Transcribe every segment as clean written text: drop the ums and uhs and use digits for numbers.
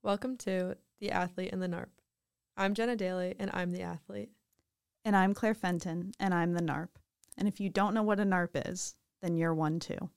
Welcome to The Athlete and the NARP. I'm Jenna Daly, and I'm the athlete. And I'm Claire Fenton, and I'm the NARP. And if you don't know what a NARP is, then you're one too.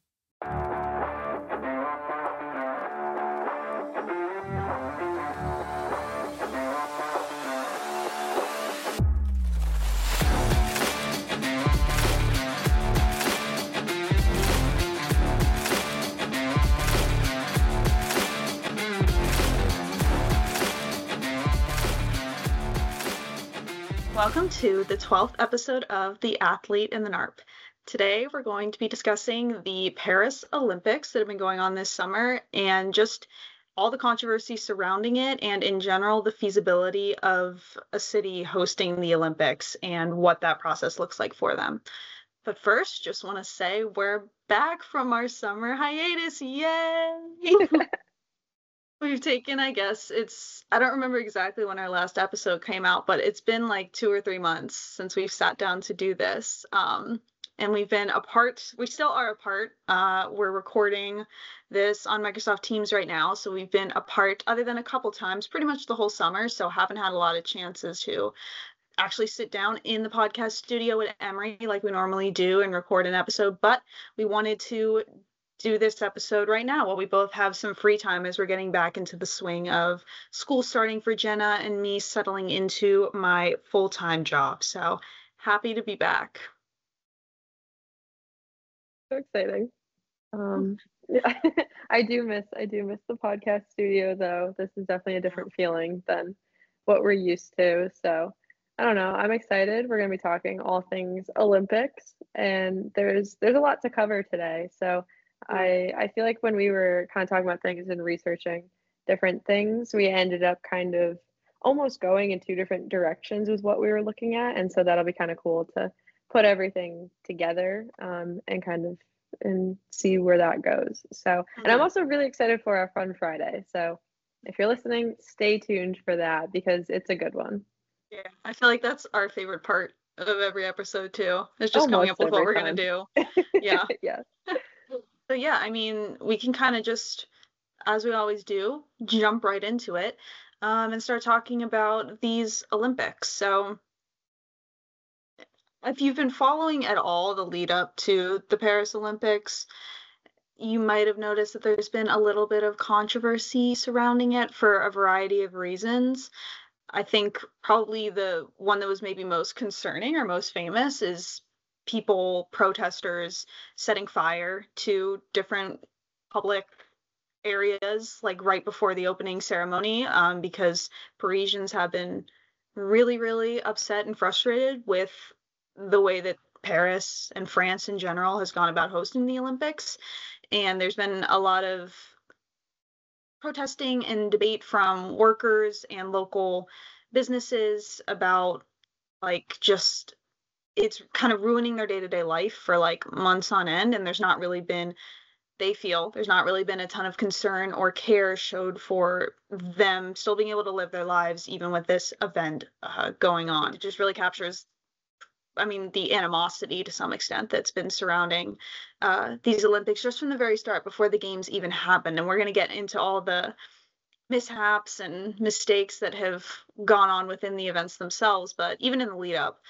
Welcome to the 12th episode of The Athlete and the NARP. Today we're going to be discussing the Paris Olympics that have been going on this summer and just all the controversy surrounding it, and in general the feasibility of a city hosting the Olympics and what that process looks like for them. But first, just want to say we're back from our summer hiatus. Yay! We've taken, I don't remember exactly when our last episode came out, but it's been like 2 or 3 months since we've sat down to do this. And we've been apart. We still are apart. We're recording this on Microsoft Teams right now. So we've been apart other than a couple times, pretty much the whole summer. So haven't had a lot of chances to actually sit down in the podcast studio at Emory like we normally do and record an episode. But we wanted to do this episode right now while we both have some free time as we're getting back into the swing of school starting for Jenna and me settling into my full-time job. So happy to be back. So exciting. Yeah, I do miss the podcast studio though. This is definitely a different feeling than what we're used to. So I don't know. I'm excited. We're going to be talking all things Olympics, and there's a lot to cover today. So I feel like when we were kind of talking about things and researching different things, we ended up kind of almost going in 2 different directions with what we were looking at. And so that'll be kind of cool to put everything together and see where that goes. So, and I'm also really excited for our Fun Friday. So if you're listening, stay tuned for that because it's a good one. Yeah, I feel like that's our favorite part of every episode too. It's just coming up with what we're going to do. Yeah. Yeah. So yeah, I mean, we can kind of just, as we always do, jump right into it and start talking about these Olympics. So if you've been following at all the lead up to the Paris Olympics, you might have noticed that there's been a little bit of controversy surrounding it for a variety of reasons. I think probably the one that was maybe most concerning or most famous is protesters setting fire to different public areas like right before the opening ceremony because Parisians have been really, really upset and frustrated with the way that Paris and France in general has gone about hosting the Olympics. And there's been a lot of protesting and debate from workers and local businesses about just it's kind of ruining their day-to-day life for like months on end, and they feel there's not really been a ton of concern or care showed for them still being able to live their lives even with this event going on. It just really captures the animosity to some extent that's been surrounding these Olympics just from the very start before the games even happened. And we're going to get into all the mishaps and mistakes that have gone on within the events themselves. But even in the lead up,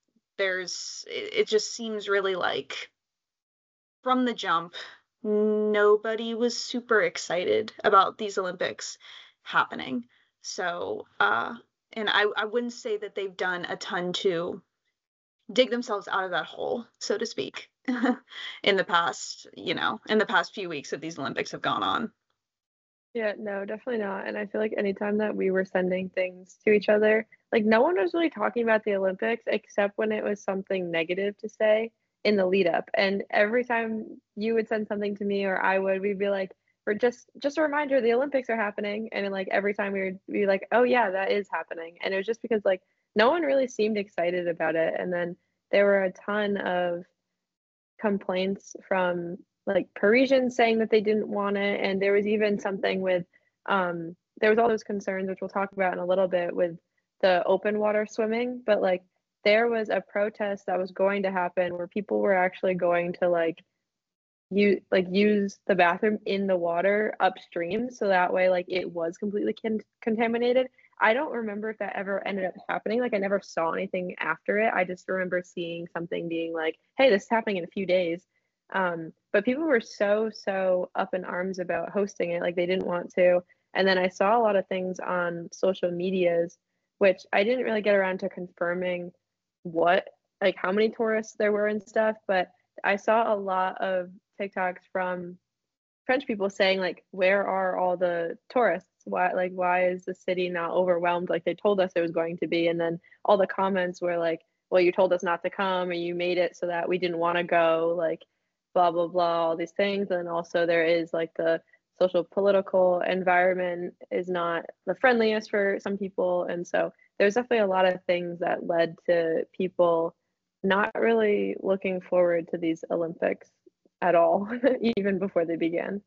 it just seems really like from the jump, nobody was super excited about these Olympics happening. So, and I wouldn't say that they've done a ton to dig themselves out of that hole, so to speak, in the past few weeks that these Olympics have gone on. Yeah, no, definitely not. And I feel like anytime that we were sending things to each other, like no one was really talking about the Olympics except when it was something negative to say in the lead up. And every time you would send something to me or I would, we'd be like, or just a reminder, the Olympics are happening. And like every time we'd be like, oh yeah, that is happening. And it was just because like no one really seemed excited about it. And then there were a ton of complaints from like Parisians saying that they didn't want it. And there was even something with, there was all those concerns, which we'll talk about in a little bit with the open water swimming. But like there was a protest that was going to happen where people were actually going to like use the bathroom in the water upstream, so that way like it was completely contaminated. I don't remember if that ever ended up happening. Like I never saw anything after it. I just remember seeing something being like, hey, this is happening in a few days. But people were so up in arms about hosting it, like they didn't want to. And then I saw a lot of things on social medias, which I didn't really get around to confirming what, like how many tourists there were and stuff, but I saw a lot of TikToks from French people saying like, where are all the tourists? Why is the city not overwhelmed like they told us it was going to be? And then all the comments were like, well, you told us not to come, or you made it so that we didn't want to go, like blah blah blah, all these things. And also there is like the social political environment is not the friendliest for some people, and so there's definitely a lot of things that led to people not really looking forward to these Olympics at all, even before they began.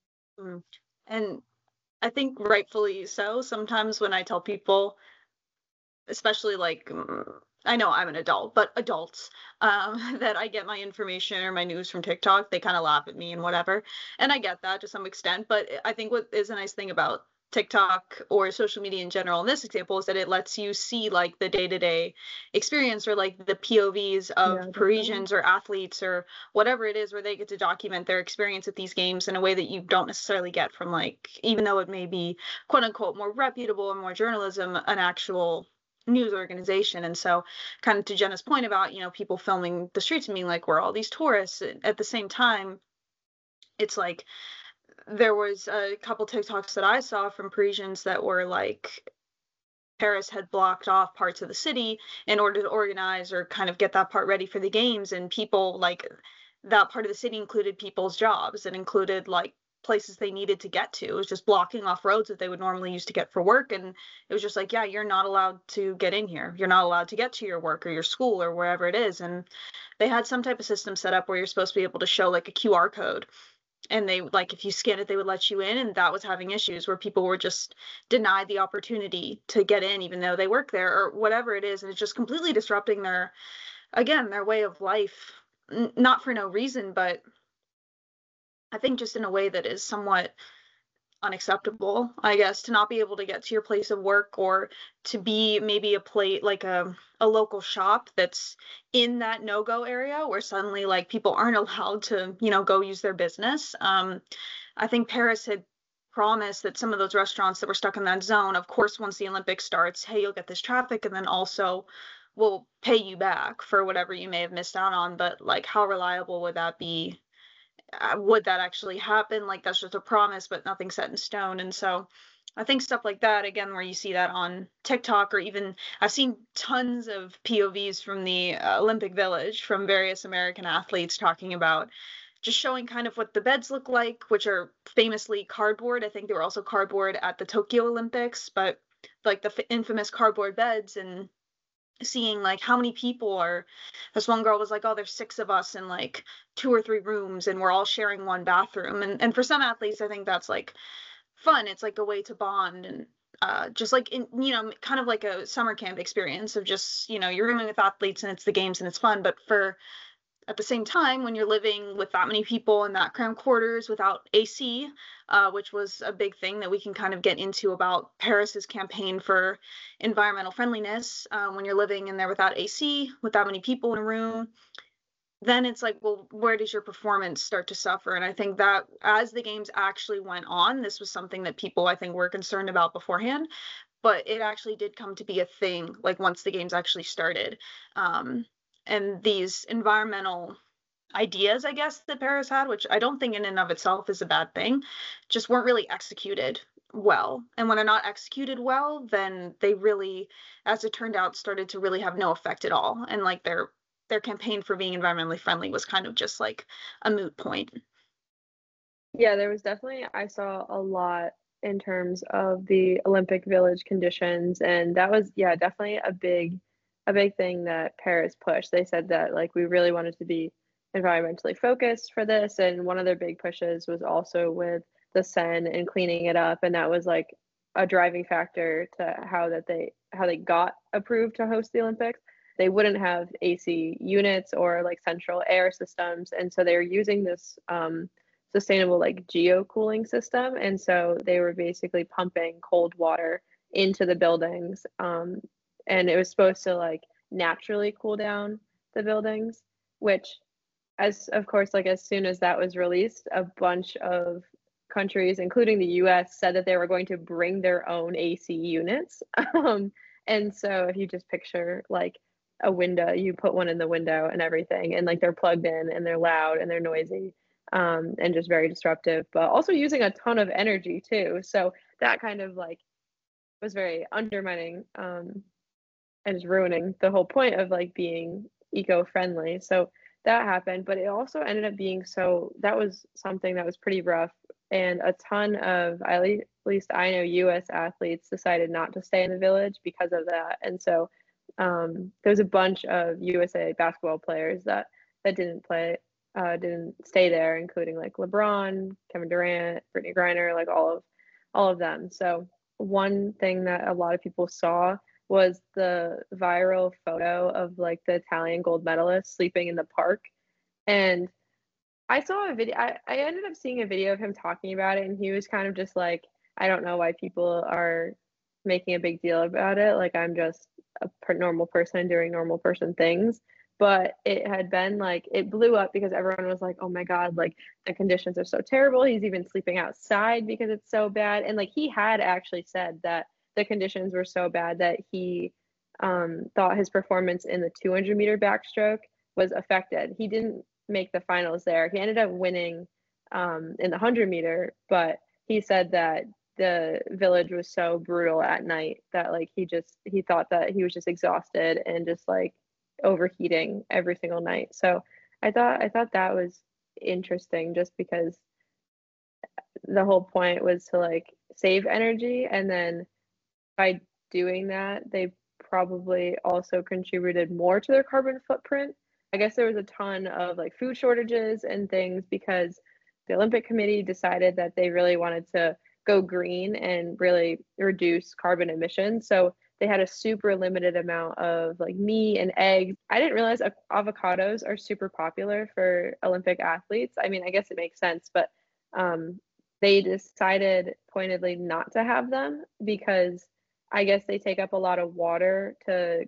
And I think rightfully so. Sometimes when I tell people, especially like, I know I'm an adult, but adults, that I get my information or my news from TikTok, they kind of laugh at me and whatever. And I get that to some extent, but I think what is a nice thing about TikTok or social media in general in this example is that it lets you see like the day-to-day experience or like the POVs of Parisians or athletes or whatever it is, where they get to document their experience at these games in a way that you don't necessarily get from, like, even though it may be quote unquote more reputable and more journalism, an actual news organization. And so kind of to Jenna's point about, people filming the streets and being like, we're all these tourists. At the same time, it's like, there was a couple TikToks that I saw from Parisians that were like, Paris had blocked off parts of the city in order to organize or kind of get that part ready for the games. And people, like, that part of the city included people's jobs. It included like places they needed to get to. It was just blocking off roads that they would normally use to get for work. And it was just like, yeah, you're not allowed to get in here. You're not allowed to get to your work or your school or wherever it is. And they had some type of system set up where you're supposed to be able to show like a QR code. And they, like, if you scan it, they would let you in. And that was having issues where people were just denied the opportunity to get in, even though they work there or whatever it is. And it's just completely disrupting their way of life, not for no reason, but I think just in a way that is somewhat unacceptable, I guess, to not be able to get to your place of work or to be maybe a local shop that's in that no-go area where suddenly like people aren't allowed to, go use their business. I think Paris had promised that some of those restaurants that were stuck in that zone, of course, once the Olympics starts, hey, you'll get this traffic and then also we'll pay you back for whatever you may have missed out on. But like, how reliable would that be? Would that actually happen? Like, that's just a promise, but nothing set in stone. And so I think stuff like that, again, where you see that on TikTok, or even I've seen tons of POVs from the Olympic Village from various American athletes talking about just showing kind of what the beds look like, which are famously cardboard. I think they were also cardboard at the Tokyo Olympics, but like the infamous cardboard beds, and seeing like how many people are. This one girl was like, oh, there's 6 of us in like 2 or 3 rooms and we're all sharing one bathroom. And for some athletes, I think that's like fun. It's like a way to bond and just like in, kind of like a summer camp experience of just, you're rooming with athletes and it's the games and it's fun. But for at the same time, when you're living with that many people in that cramped quarters without AC, which was a big thing that we can kind of get into about Paris's campaign for environmental friendliness, when you're living in there without AC, with that many people in a room, then it's like, well, where does your performance start to suffer? And I think that as the games actually went on, this was something that people, I think, were concerned about beforehand, but it actually did come to be a thing, like once the games actually started. And these environmental ideas, I guess, that Paris had, which I don't think in and of itself is a bad thing, just weren't really executed well. And when they're not executed well, then they really, as it turned out, started to really have no effect at all. And like their campaign for being environmentally friendly was kind of just like a moot point. Yeah, there was definitely, I saw a lot in terms of the Olympic Village conditions, and that was, yeah, definitely a big thing that Paris pushed. They said that like we really wanted to be environmentally focused for this, and one of their big pushes was also with the Seine and cleaning it up, and that was like a driving factor to how they got approved to host the Olympics. they wouldn't have AC units or like central air systems. And so they were using this sustainable like geocooling system. And so they were basically pumping cold water into the buildings. And it was supposed to like naturally cool down the buildings, which as of course, like as soon as that was released, a bunch of countries, including the US, said that they were going to bring their own AC units. And so if you just picture like a window, you put one in the window and everything, and like they're plugged in and they're loud and they're noisy, and just very disruptive, but also using a ton of energy too. So that kind of like was very undermining, and just ruining the whole point of like being eco-friendly. So that happened, but it also ended up being that was something that was pretty rough. And a ton of, at least I know, US athletes decided not to stay in the village because of that. And so there was a bunch of USA basketball players that didn't stay there, including like LeBron, Kevin Durant, Brittany Griner, like all of them. So one thing that a lot of people saw was the viral photo of like the Italian gold medalist sleeping in the park. And I saw a video, I ended up seeing a video of him talking about it, and he was kind of just like, I don't know why people are making a big deal about it. Like, I'm just a normal person doing normal person things. But it had been like, it blew up because everyone was like, oh my God, like the conditions are so terrible. He's even sleeping outside because it's so bad. And like, he had actually said that the conditions were so bad that he thought his performance in the 200-meter backstroke was affected. He didn't make the finals there. He ended up winning in the 100-meter, but he said that the village was so brutal at night that like he thought that he was just exhausted and just like overheating every single night. So I thought that was interesting, just because the whole point was to like save energy, and then by doing that they probably also contributed more to their carbon footprint. I guess there was a ton of like food shortages and things because the Olympic Committee decided that they really wanted to go green and really reduce carbon emissions. So they had a super limited amount of like meat and eggs. I didn't realize avocados are super popular for Olympic athletes. I mean, I guess it makes sense, but they decided pointedly not to have them because I guess they take up a lot of water to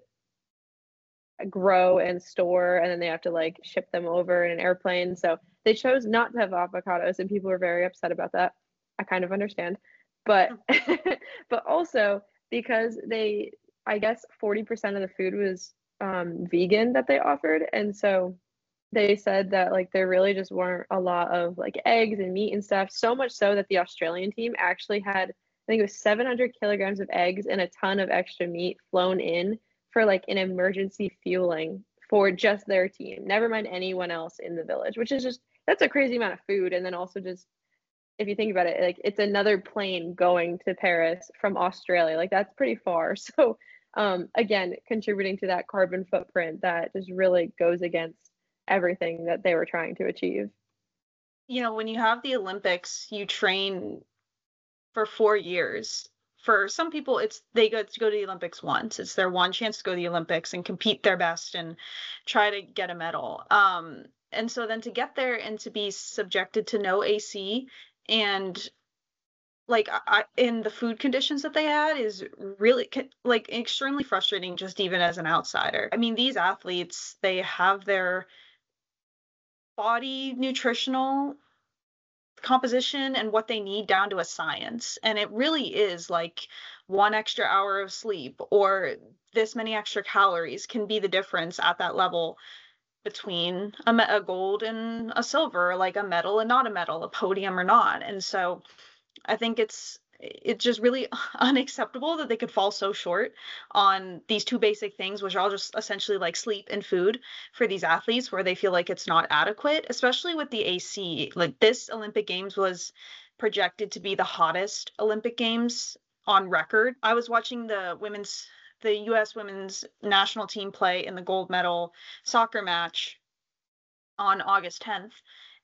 grow and store, and then they have to like ship them over in an airplane. So they chose not to have avocados, and people were very upset about that. I kind of understand, but but also because I guess 40% of the food was vegan that they offered, and so they said that like there really just weren't a lot of like eggs and meat and stuff, so much so that the Australian team actually had, I think it was 700 kilograms of eggs and a ton of extra meat flown in for like an emergency fueling for just their team, never mind anyone else in the village, which is just, that's a crazy amount of food. And then also just, if you think about it, like it's another plane going to Paris from Australia, like that's pretty far. So again, contributing to that carbon footprint that just really goes against everything that they were trying to achieve. You know, when you have the Olympics, you train for 4 years. For some people, they go to the Olympics once. It's their one chance to go to the Olympics and compete their best and try to get a medal. And so then to get there and to be subjected to no AC and like in the food conditions that they had is really like extremely frustrating, just even as an outsider. I mean, these athletes, they have their body nutritional composition and what they need down to a science, and it really is like 1 extra hour of sleep or this many extra calories can be the difference at that level between a gold and a silver, like a medal and not a medal, a podium or not. And so I think it's just really unacceptable that they could fall so short on these two basic things, which are all just essentially like sleep and food for these athletes, where they feel like it's not adequate, especially with the AC. Like this Olympic Games was projected to be the hottest Olympic Games on record. I was watching the US women's national team play in the gold medal soccer match on August 10th,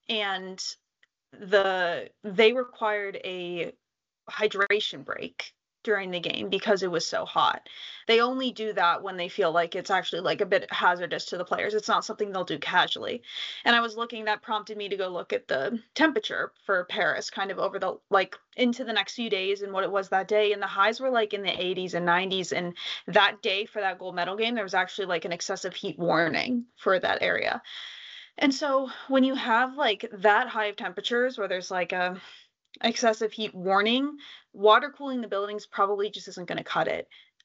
and they required a hydration break during the game because it was so hot. They only do that when they feel like it's actually like a bit hazardous to the players. It's not something they'll do casually. And I was looking, that prompted me to go look at the temperature for Paris kind of over the like into the next few days and what it was that day. And the highs were like in the 80s and 90s. And that day for that gold medal game, there was actually like an excessive heat warning for that area. And so when you have like that high of temperatures where there's like a excessive heat warning, water cooling the buildings probably just isn't going to cut it.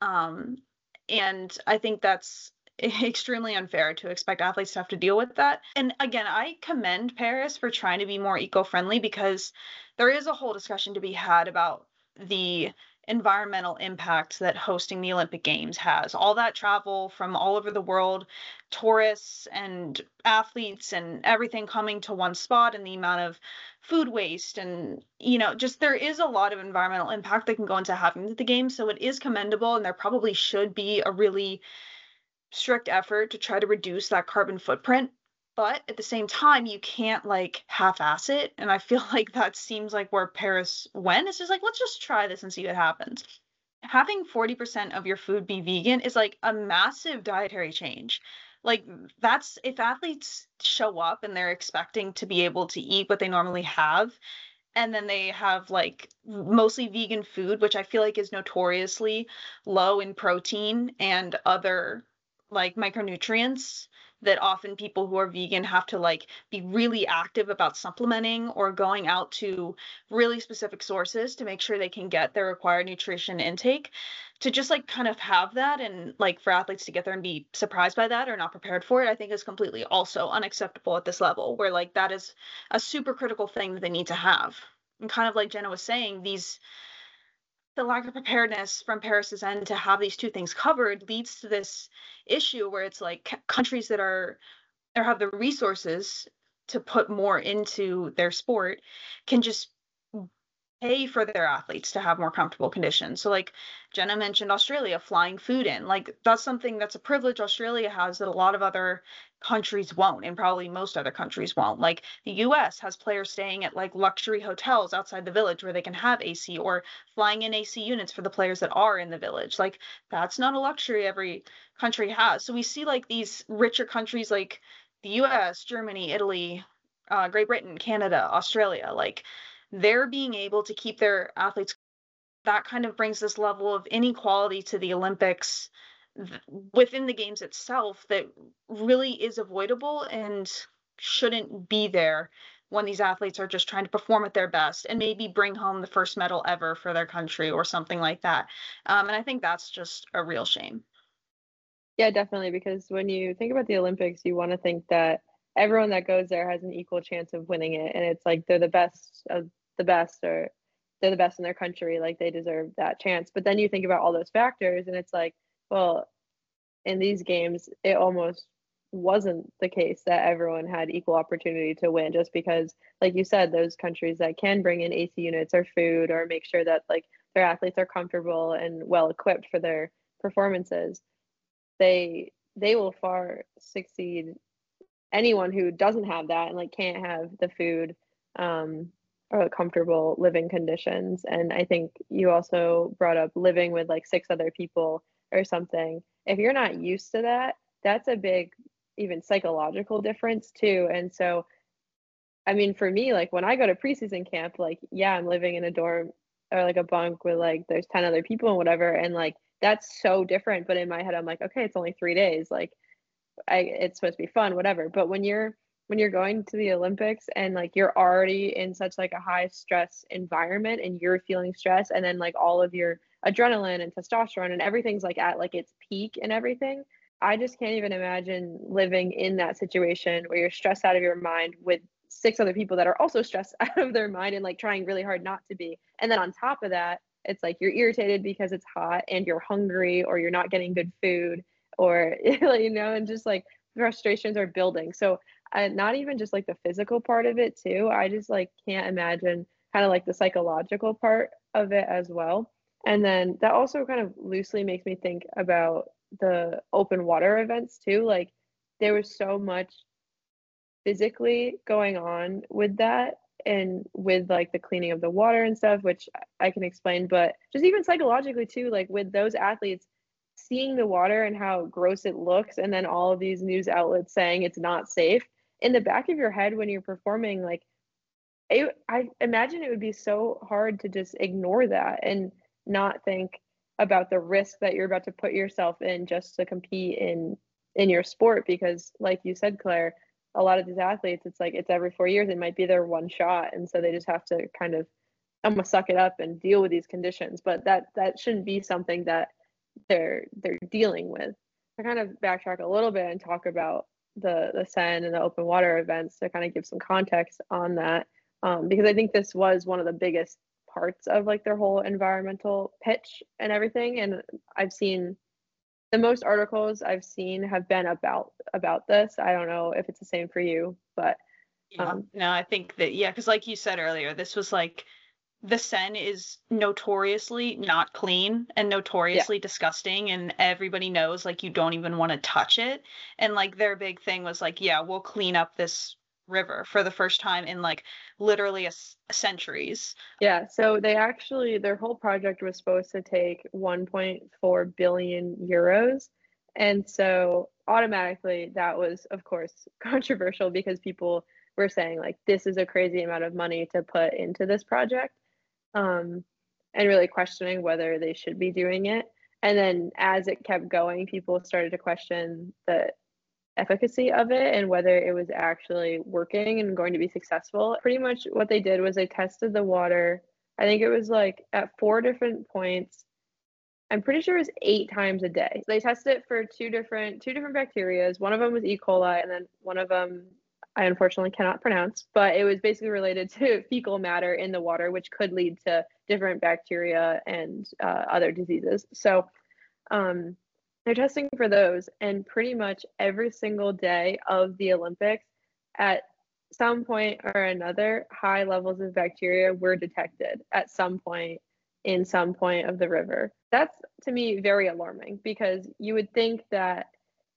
And I think that's extremely unfair to expect athletes to have to deal with that. And again, I commend Paris for trying to be more eco-friendly, because there is a whole discussion to be had about the environmental impact that hosting the Olympic Games has. All that travel from all over the world, tourists and athletes and everything coming to one spot, and the amount of food waste and, just there is a lot of environmental impact that can go into having the games. So it is commendable, and there probably should be a really strict effort to try to reduce that carbon footprint. But at the same time, you can't like half-ass it. And I feel like that seems like where Paris went. It's just like, let's just try this and see what happens. Having 40% of your food be vegan is like a massive dietary change. Like, that's, if athletes show up and they're expecting to be able to eat what they normally have, and then they have like mostly vegan food, which I feel like is notoriously low in protein and other like micronutrients, that often people who are vegan have to like be really active about supplementing or going out to really specific sources to make sure they can get their required nutrition intake. To just like kind of have that, and like for athletes to get there and be surprised by that or not prepared for it, I think is completely also unacceptable at this level, where like that is a super critical thing that they need to have. And kind of like Jenna was saying, the lack of preparedness from Paris's end to have these two things covered leads to this issue where it's like countries that are or have the resources to put more into their sport can just pay for their athletes to have more comfortable conditions. So like Jenna mentioned, Australia flying food in, like that's something that's a privilege Australia has that a lot of other countries won't, and probably most other countries won't. Like the US has players staying at like luxury hotels outside the village where they can have AC, or flying in AC units for the players that are in the village. Like that's not a luxury every country has. So we see like these richer countries like the US, Germany, Italy, Great Britain, Canada, Australia, like they're being able to keep their athletes. That kind of brings this level of inequality to the Olympics within the games itself that really is avoidable and shouldn't be there when these athletes are just trying to perform at their best and maybe bring home the first medal ever for their country or something like that. And I think that's just a real shame. Yeah, definitely. Because when you think about the Olympics, you want to think that everyone that goes there has an equal chance of winning it. And it's like they're the best of the best, or they're the best in their country. Like they deserve that chance. But then you think about all those factors, and it's like, well, in these games, it almost wasn't the case that everyone had equal opportunity to win, just because, like you said, those countries that can bring in AC units or food or make sure that like their athletes are comfortable and well equipped for their performances, they will far succeed anyone who doesn't have that and like can't have the food or comfortable living conditions. And I think you also brought up living with like 6 other people or something. If you're not used to that, that's a big even psychological difference too. And so I mean, for me, like when I go to preseason camp, like yeah, I'm living in a dorm or like a bunk with like there's 10 other people and whatever, and like that's so different. But in my head I'm like, okay, it's only 3 days, like it's supposed to be fun, whatever. But when you're going to the Olympics and like you're already in such like a high stress environment and you're feeling stress, and then like all of your adrenaline and testosterone and everything's like at like its peak and everything, I just can't even imagine living in that situation where you're stressed out of your mind with 6 other people that are also stressed out of their mind and like trying really hard not to be. And then on top of that, it's like you're irritated because it's hot and you're hungry or you're not getting good food, or and just like frustrations are building. So not even just like the physical part of it too, I just like can't imagine kind of like the psychological part of it as well. And then that also kind of loosely makes me think about the open water events too. Like there was so much physically going on with that, and with like the cleaning of the water and stuff, which I can explain, but just even psychologically too, like with those athletes, seeing the water and how gross it looks, and then all of these news outlets saying it's not safe, in the back of your head when you're performing, like I imagine it would be so hard to just ignore that and not think about the risk that you're about to put yourself in just to compete in your sport. Because like you said, Claire, a lot of these athletes, it's like it's every 4 years, it might be their one shot, and so they just have to kind of almost suck it up and deal with these conditions. But that shouldn't be something that they're dealing with. To kind of backtrack a little bit and talk about the Seine and the open water events to kind of give some context on that, because I think this was one of the biggest parts of like their whole environmental pitch and everything. And I've seen the most articles I've seen have been about this. I don't know if it's the same for you, but no, I think that, yeah, because like you said earlier, this was like, the Seine is notoriously not clean and notoriously disgusting, and everybody knows like you don't even want to touch it. And like their big thing was like, yeah, we'll clean up this river for the first time in like literally centuries. Yeah, so they actually, their whole project was supposed to take 1.4 billion euros. And so automatically that was, of course, controversial because people were saying like, this is a crazy amount of money to put into this project, and really questioning whether they should be doing it. And then as it kept going, people started to question the efficacy of it and whether it was actually working and going to be successful. Pretty much what they did was they tested the water. I think it was like at 4 different points. I'm pretty sure it was 8 times a day. They tested it for two different bacterias. One of them was E. coli, and then one of them I unfortunately cannot pronounce, but it was basically related to fecal matter in the water, which could lead to different bacteria and other diseases. So they're testing for those, and pretty much every single day of the Olympics, at some point or another, high levels of bacteria were detected at some point in some point of the river. That's, to me, very alarming, because you would think that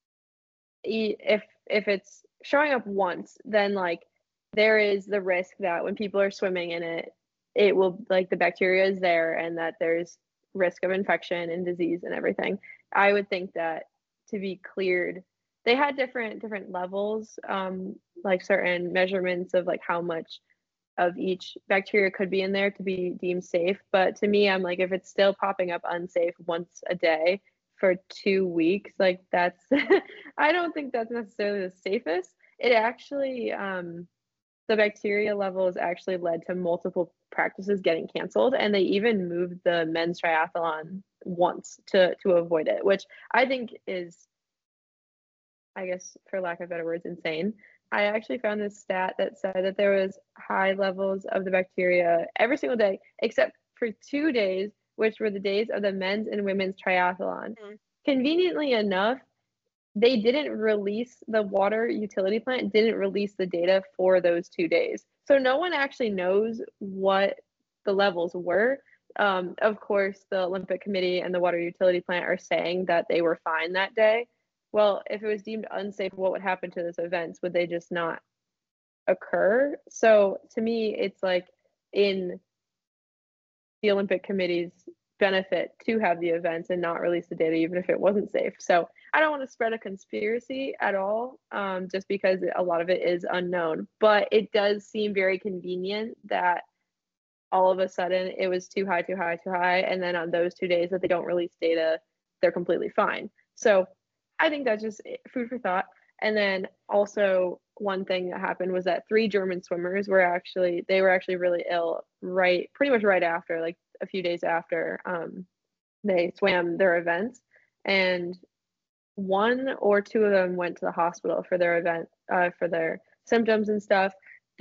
if it's showing up once, then like there is the risk that when people are swimming in it, it will, like, the bacteria is there and that there's risk of infection and disease and everything. I would think that to be cleared, they had different levels, like certain measurements of like how much of each bacteria could be in there to be deemed safe. But to me, I'm like, if it's still popping up unsafe once a day for 2 weeks, like that's I don't think that's necessarily the safest. It actually, the bacteria levels actually led to multiple practices getting canceled, and they even moved the men's triathlon once to avoid it, which I think is, I guess, for lack of better words, insane. I actually found this stat that said that there was high levels of the bacteria every single day, except for 2 days, which were the days of the men's and women's triathlon. Conveniently enough, they didn't release, the water utility plant didn't release the data for those 2 days. So no one actually knows what the levels were. Of course, the Olympic Committee and the water utility plant are saying that they were fine that day. Well, if it was deemed unsafe, what would happen to those events? Would they just not occur? So to me, it's like in the Olympic Committee's benefit to have the events and not release the data, even if it wasn't safe. So I don't want to spread a conspiracy at all, just because a lot of it is unknown. But it does seem very convenient that all of a sudden it was too high, and then on those 2 days that they don't release data, they're completely fine. So I think that's just food for thought. And then also one thing that happened was that 3 German swimmers were actually really ill pretty much right after, like a few days after they swam their events, and 1 or 2 of them went to the hospital for their event, for their symptoms and stuff.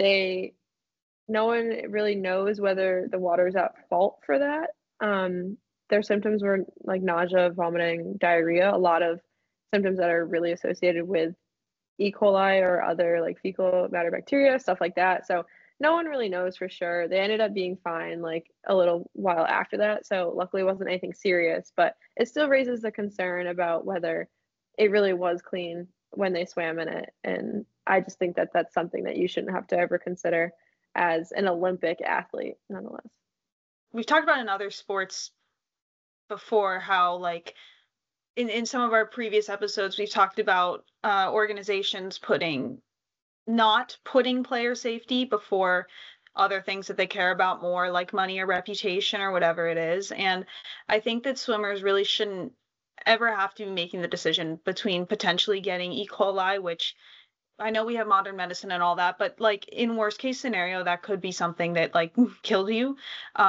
No one really knows whether the water is at fault for that. Their symptoms were like nausea, vomiting, diarrhea, a lot of symptoms that are really associated with E. coli or other like fecal matter bacteria, stuff like that. So no one really knows for sure. They ended up being fine like a little while after that. So luckily it wasn't anything serious, but it still raises the concern about whether it really was clean when they swam in it. And I just think that that's something that you shouldn't have to ever consider. as an Olympic athlete nonetheless. We've talked about in other sports before how, like, in some of our previous episodes, we've talked about organizations not putting player safety before other things that they care about more, like money or reputation or whatever it is. And I think that swimmers really shouldn't ever have to be making the decision between potentially getting E. coli, which I know we have modern medicine and all that, but like in worst case scenario, that could be something that like killed you,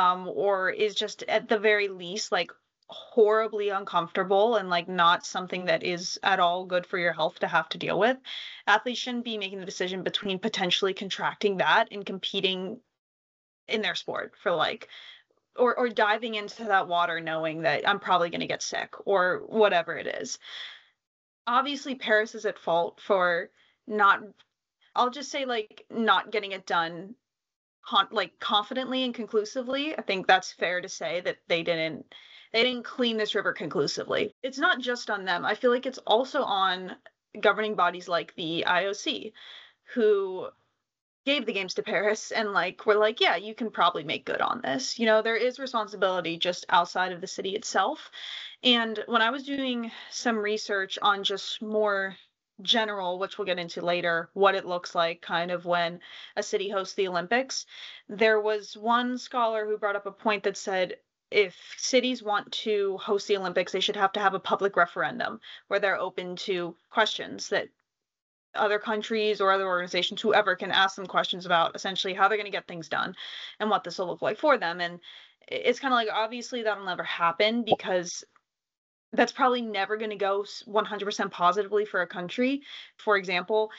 or is just at the very least like horribly uncomfortable and like not something that is at all good for your health to have to deal with. Athletes shouldn't be making the decision between potentially contracting that and competing in their sport for like or diving into that water knowing that I'm probably going to get sick or whatever it is. Obviously, Paris is at fault for not, I'll just say like not getting it done like confidently and conclusively. I think that's fair to say that they didn't clean this river conclusively. It's not just on them. I feel like it's also on governing bodies like the IOC, who gave the games to Paris and like were like, yeah, you can probably make good on this. You know, there is responsibility just outside of the city itself. And when I was doing some research on just more general, which we'll get into later, what it looks like kind of when a city hosts the Olympics, there was one scholar who brought up a point that said if cities want to host the Olympics, they should have to have a public referendum where they're open to questions that other countries or other organizations, whoever, can ask them questions about essentially how they're going to get things done and what this will look like for them. And it's kind of like, obviously that'll never happen because that's probably never going to go 100% positively for a country. For example,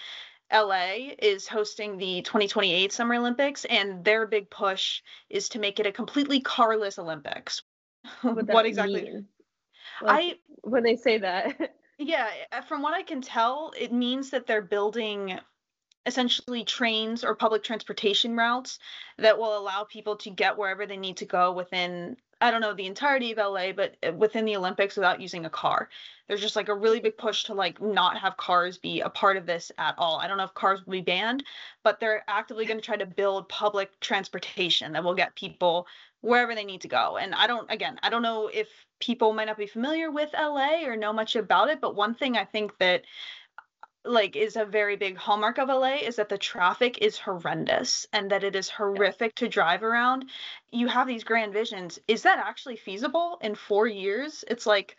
LA is hosting the 2028 Summer Olympics, and their big push is to make it a completely carless Olympics. What exactly? Mean? Like, when they say that. Yeah, from what I can tell, it means that they're building essentially trains or public transportation routes that will allow people to get wherever they need to go within, I don't know, the entirety of LA, but within the Olympics without using a car. There's just like a really big push to like not have cars be a part of this at all. I don't know if cars will be banned, but they're actively going to try to build public transportation that will get people wherever they need to go. And I don't know if people might not be familiar with LA or know much about it, but one thing I think that like is a very big hallmark of LA is that the traffic is horrendous and that it is horrific to drive around. You have these grand visions. Is that actually feasible in 4 years? It's like,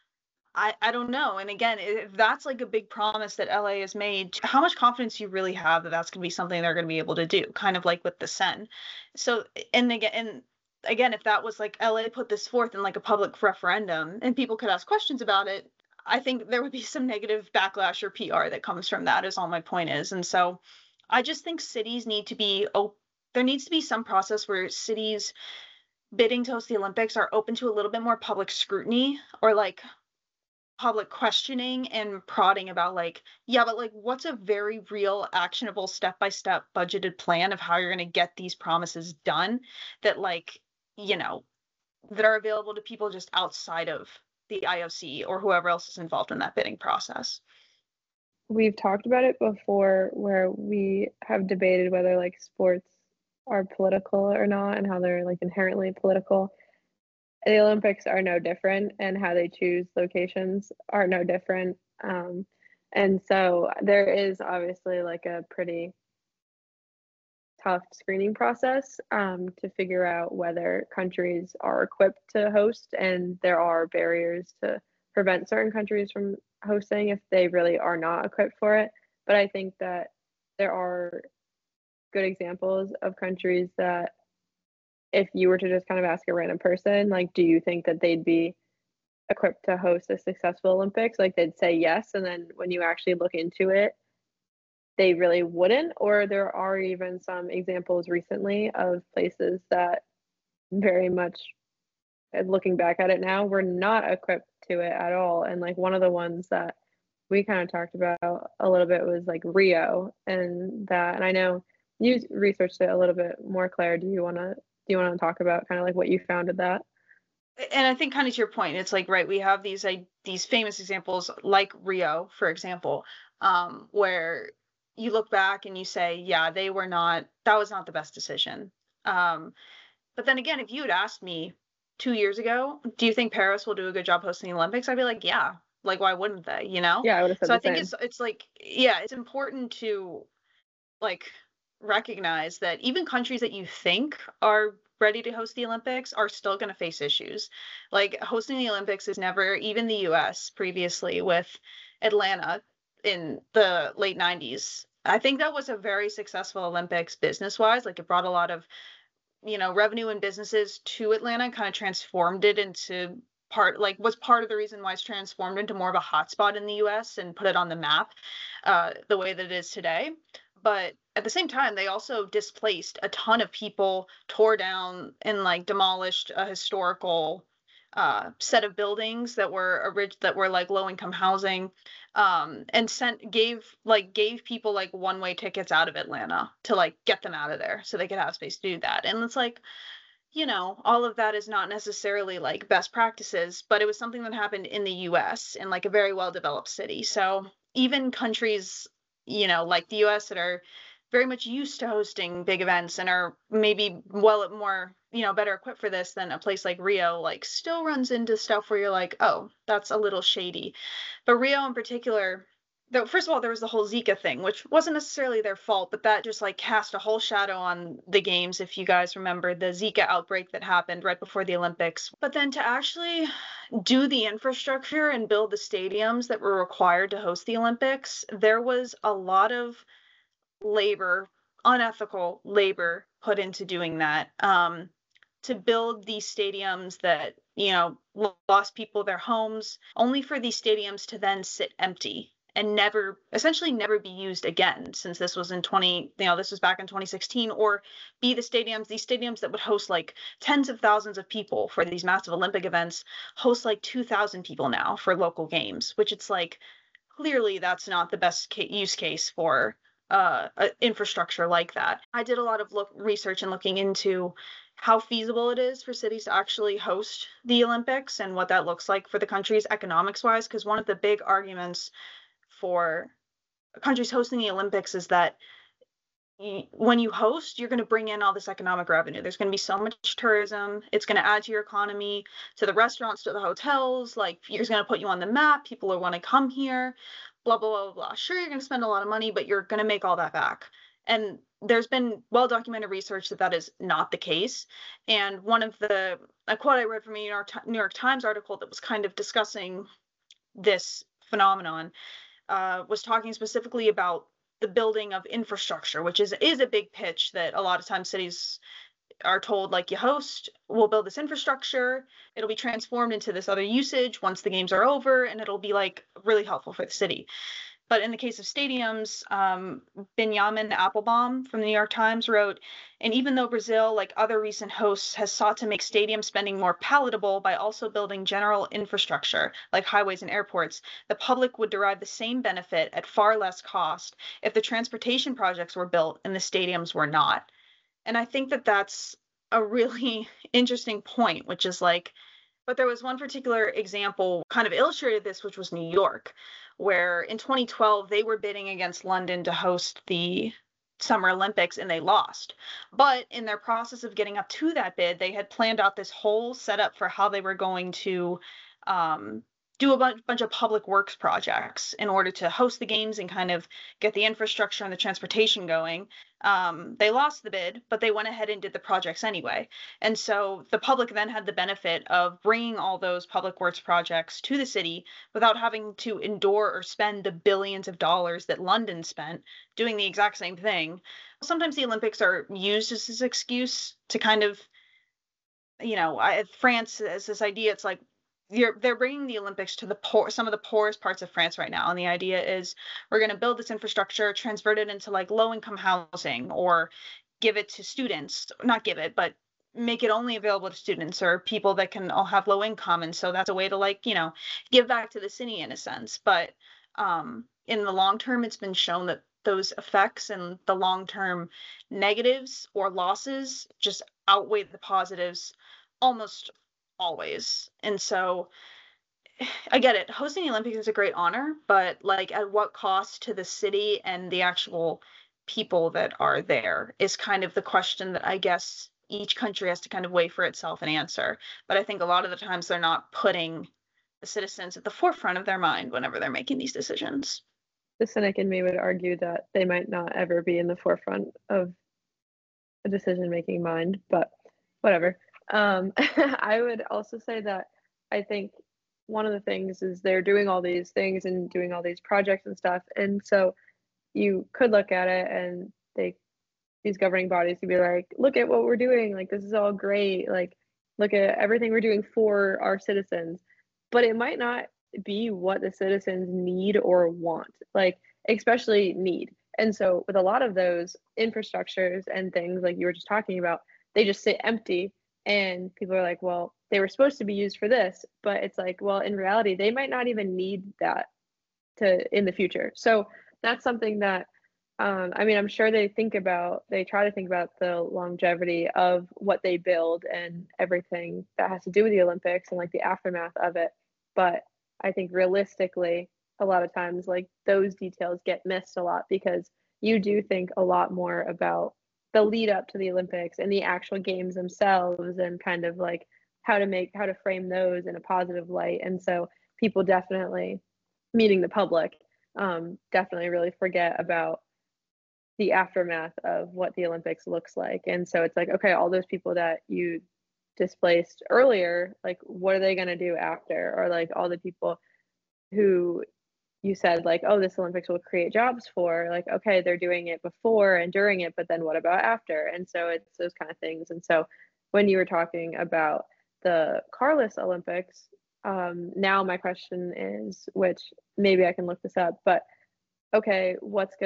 I don't know. And again, if that's like a big promise that LA has made, how much confidence you really have that that's going to be something they're going to be able to do, kind of like with the Seine. So, and again, if that was like LA put this forth in like a public referendum and people could ask questions about it, I think there would be some negative backlash or PR that comes from that, is all my point is. And so I just think cities need to be, there needs to be some process where cities bidding to host the Olympics are open to a little bit more public scrutiny or like public questioning and prodding about like, yeah, but like what's a very real, actionable, step-by-step budgeted plan of how you're going to get these promises done that like, you know, that are available to people just outside of the IOC or whoever else is involved in that bidding process. We've talked about it before where we have debated whether like sports are political or not and how they're like inherently political. The Olympics are no different, and how they choose locations are no different. And so there is obviously like a pretty tough screening process to figure out whether countries are equipped to host, and there are barriers to prevent certain countries from hosting if they really are not equipped for it. But I think that there are good examples of countries that if you were to just kind of ask a random person, like, do you think that they'd be equipped to host a successful Olympics? Like they'd say yes, and then when you actually look into it, they really wouldn't. Or there are even some examples recently of places that very much, looking back at it now, were not equipped to it at all. And like one of the ones that we kind of talked about a little bit was like Rio, and I know you researched it a little bit more, Claire. Do you want to talk about kind of like what you found with that? And I think kind of to your point, it's like, right, we have these famous examples like Rio, for example, where you look back and you say, yeah, that was not the best decision. But then again, if you had asked me 2 years ago, do you think Paris will do a good job hosting the Olympics? I'd be like, yeah. Like, why wouldn't they? Yeah, I would have said So I the think same. it's like, yeah, it's important to like recognize that even countries that you think are ready to host the Olympics are still going to face issues. Like hosting the Olympics is never, even the US previously with Atlanta in the late 90s. I think that was a very successful Olympics business wise. Like it brought a lot of, revenue and businesses to Atlanta, kind of transformed it into was part of the reason why it's transformed into more of a hotspot in the US and put it on the map the way that it is today. But at the same time, they also displaced a ton of people, tore down and like demolished a historical set of buildings that were like low income housing, and gave people like one way tickets out of Atlanta to like get them out of there so they could have space to do that. And it's like, all of that is not necessarily like best practices, but it was something that happened in the US in like a very well developed city. So even countries, like the US that are very much used to hosting big events and are maybe more, better equipped for this than a place like Rio, like still runs into stuff where you're like, oh, that's a little shady. But Rio in particular, though, first of all, there was the whole Zika thing, which wasn't necessarily their fault, but that just like cast a whole shadow on the games. If you guys remember the Zika outbreak that happened right before the Olympics. But then to actually do the infrastructure and build the stadiums that were required to host the Olympics, there was a lot of labor, unethical labor put into doing that, to build these stadiums that, lost people their homes, only for these stadiums to then sit empty and essentially never be used again, since this was this was back in 2016, or be these stadiums that would host like tens of thousands of people for these massive Olympic events, host like 2,000 people now for local games, which it's like, clearly that's not the best use case for infrastructure like that. I did a lot of research and looking into how feasible it is for cities to actually host the Olympics and what that looks like for the countries economics wise, because one of the big arguments for countries hosting the Olympics is that when you host, you're going to bring in all this economic revenue. There's going to be so much tourism. It's going to add to your economy, to the restaurants, to the hotels. Like, it's going to put you on the map. People will want to come here, blah, blah, blah, blah. Sure, you're going to spend a lot of money, but you're going to make all that back. And there's been well-documented research that is not the case. And a quote I read from a New York Times article that was kind of discussing this phenomenon, was talking specifically about the building of infrastructure, which is a big pitch that a lot of times cities are told, like, we'll build this infrastructure, it'll be transformed into this other usage once the games are over, and it'll be like really helpful for the city. But in the case of stadiums, Benjamin Applebaum from the New York Times wrote, and even though Brazil, like other recent hosts, has sought to make stadium spending more palatable by also building general infrastructure like highways and airports, the public would derive the same benefit at far less cost if the transportation projects were built and the stadiums were not. And I think that that's a really interesting point, which is like, but there was one particular example kind of illustrated this, which was New York, where in 2012, they were bidding against London to host the Summer Olympics and they lost. But in their process of getting up to that bid, they had planned out this whole setup for how they were going to do a bunch of public works projects in order to host the games and kind of get the infrastructure and the transportation going. They lost the bid, but they went ahead and did the projects anyway. And so the public then had the benefit of bringing all those public works projects to the city without having to endure or spend the billions of dollars that London spent doing the exact same thing. Sometimes the Olympics are used as this excuse to kind of, France has this idea. It's like, they're bringing the Olympics to some of the poorest parts of France right now. And the idea is, we're going to build this infrastructure, transvert it into like low income housing, or give it to students, not give it, but make it only available to students or people that can all have low income. And so that's a way to like, give back to the city in a sense. But in the long term, it's been shown that those effects and the long-term negatives or losses just outweigh the positives almost always. And so I get it. Hosting the Olympics is a great honor, but like at what cost to the city and the actual people that are there is kind of the question that I guess each country has to kind of weigh for itself and answer. But I think a lot of the times they're not putting the citizens at the forefront of their mind whenever they're making these decisions. The cynic in me would argue that they might not ever be in the forefront of a decision-making mind, but whatever. I would also say that I think one of the things is they're doing all these things and doing all these projects and stuff, and so you could look at it and these governing bodies could be like, look at what we're doing, like this is all great, like look at everything we're doing for our citizens, but it might not be what the citizens need or want, like especially need. And so with a lot of those infrastructures and things like you were just talking about, they just sit empty and people are like, well, they were supposed to be used for this, but it's like, well, in reality, they might not even need that in the future. So that's something that I mean, I'm sure they try to think about the longevity of what they build and everything that has to do with the Olympics and like the aftermath of it. But I think realistically, a lot of times, like those details get missed a lot because you do think a lot more about the lead up to the Olympics and the actual games themselves and kind of like how to frame those in a positive light. And so people definitely, meeting the public, definitely really forget about the aftermath of what the Olympics looks like. And so it's like, okay, all those people that you displaced earlier, like what are they going to do after? Or like all the people who you said like, oh, this Olympics will create jobs for, like, okay, they're doing it before and during it, but then what about after? And so it's those kind of things. And so when you were talking about the carless Olympics, now my question is, which maybe I can look this up, but okay,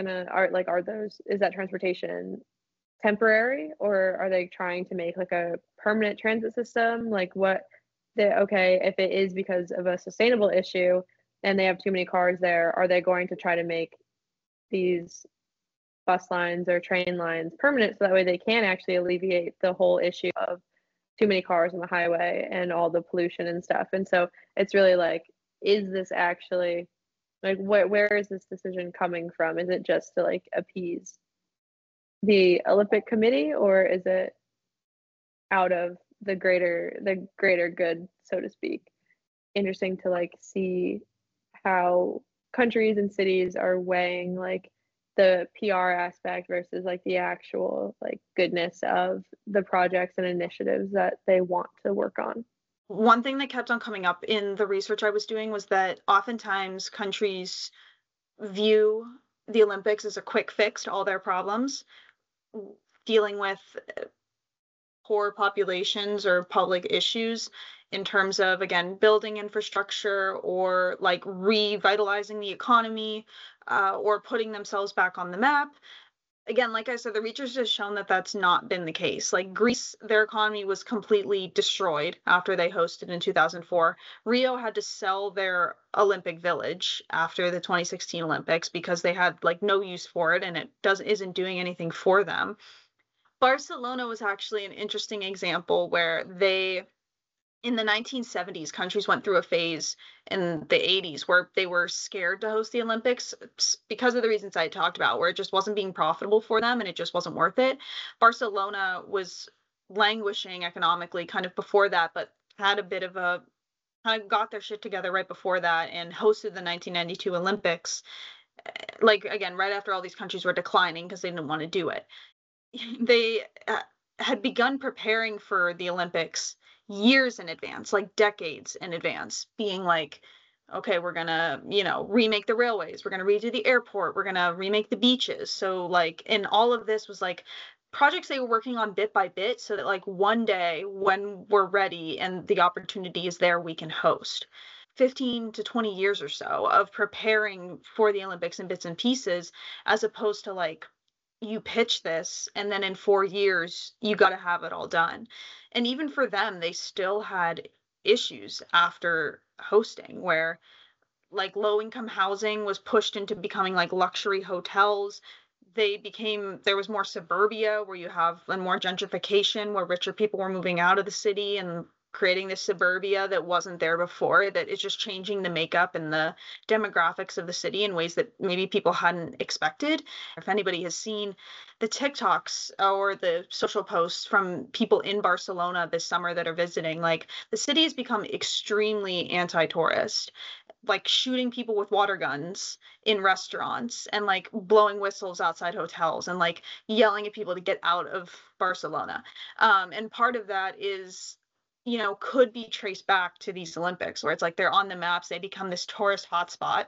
is that transportation temporary, or are they trying to make like a permanent transit system? Like okay, if it is because of a sustainable issue and they have too many cars there, are they going to try to make these bus lines or train lines permanent so that way they can actually alleviate the whole issue of too many cars on the highway and all the pollution and stuff? And so it's really like, is this actually like where is this decision coming from? Is it just to like appease the Olympic Committee, or is it out of the greater good, so to speak? Interesting to like see how countries and cities are weighing like the PR aspect versus like the actual like goodness of the projects and initiatives that they want to work on. One thing that kept on coming up in the research I was doing was that oftentimes countries view the Olympics as a quick fix to all their problems, dealing with poor populations or public issues in terms of, again, building infrastructure or like revitalizing the economy or putting themselves back on the map. Again, like I said, the research has shown that that's not been the case. Like Greece, their economy was completely destroyed after they hosted in 2004. Rio had to sell their Olympic Village after the 2016 Olympics because they had like no use for it and it isn't doing anything for them. Barcelona was actually an interesting example where in the 1970s, countries went through a phase in the 80s where they were scared to host the Olympics because of the reasons I talked about, where it just wasn't being profitable for them and it just wasn't worth it. Barcelona was languishing economically kind of before that, but had a bit of kind of got their shit together right before that and hosted the 1992 Olympics. Like, again, right after all these countries were declining because they didn't want to do it. They had begun preparing for the Olympics years in advance, like decades in advance, being like, okay, we're gonna, remake the railways, we're gonna redo the airport, we're gonna remake the beaches. So like, and all of this was like projects they were working on bit by bit so that like one day when we're ready and the opportunity is there, we can host. 15 to 20 years or so of preparing for the Olympics in bits and pieces, as opposed to like, you pitch this and then in 4 years you got to have it all done. And even for them, they still had issues after hosting where like low income housing was pushed into becoming like luxury hotels. There was more suburbia where you have and more gentrification where richer people were moving out of the city and creating this suburbia that wasn't there before, that is just changing the makeup and the demographics of the city in ways that maybe people hadn't expected. If anybody has seen the TikToks or the social posts from people in Barcelona this summer that are visiting, like, the city has become extremely anti-tourist, like shooting people with water guns in restaurants and like blowing whistles outside hotels and like yelling at people to get out of Barcelona. And part of that is, could be traced back to these Olympics, where it's like they're on the maps, they become this tourist hotspot.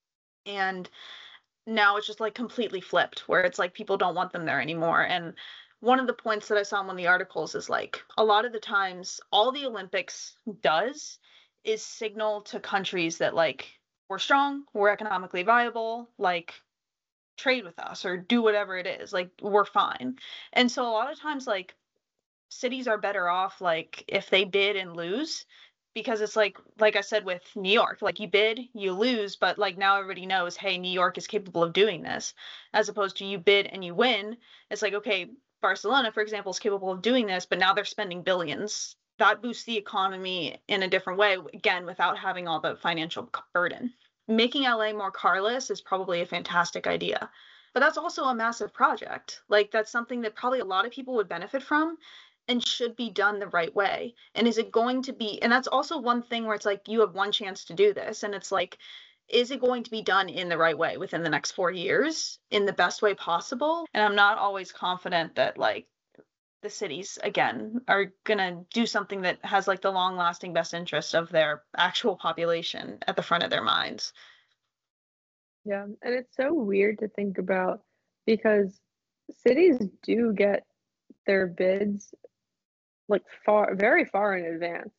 And now it's just like completely flipped, where it's like people don't want them there anymore. And one of the points that I saw in one of the articles is like, a lot of the times, all the Olympics does is signal to countries that like, we're strong, we're economically viable, like, trade with us or do whatever it is, like, we're fine. And so a lot of times, like, cities are better off like if they bid and lose, because it's like I said with New York, like, you bid, you lose, but like now everybody knows, hey, New York is capable of doing this, as opposed to you bid and you win. It's like, okay, Barcelona, for example, is capable of doing this, but now they're spending billions. That boosts the economy in a different way, again, without having all the financial burden. Making LA more carless is probably a fantastic idea, but that's also a massive project. Like, that's something that probably a lot of people would benefit from and should be done the right way. And is it going to be, and that's also one thing where it's like, you have one chance to do this. And it's like, is it going to be done in the right way within the next 4 years in the best way possible? And I'm not always confident that like the cities, again, are going to do something that has like the long lasting best interest of their actual population at the front of their minds. Yeah, and it's so weird to think about because cities do get their bids like very far in advance.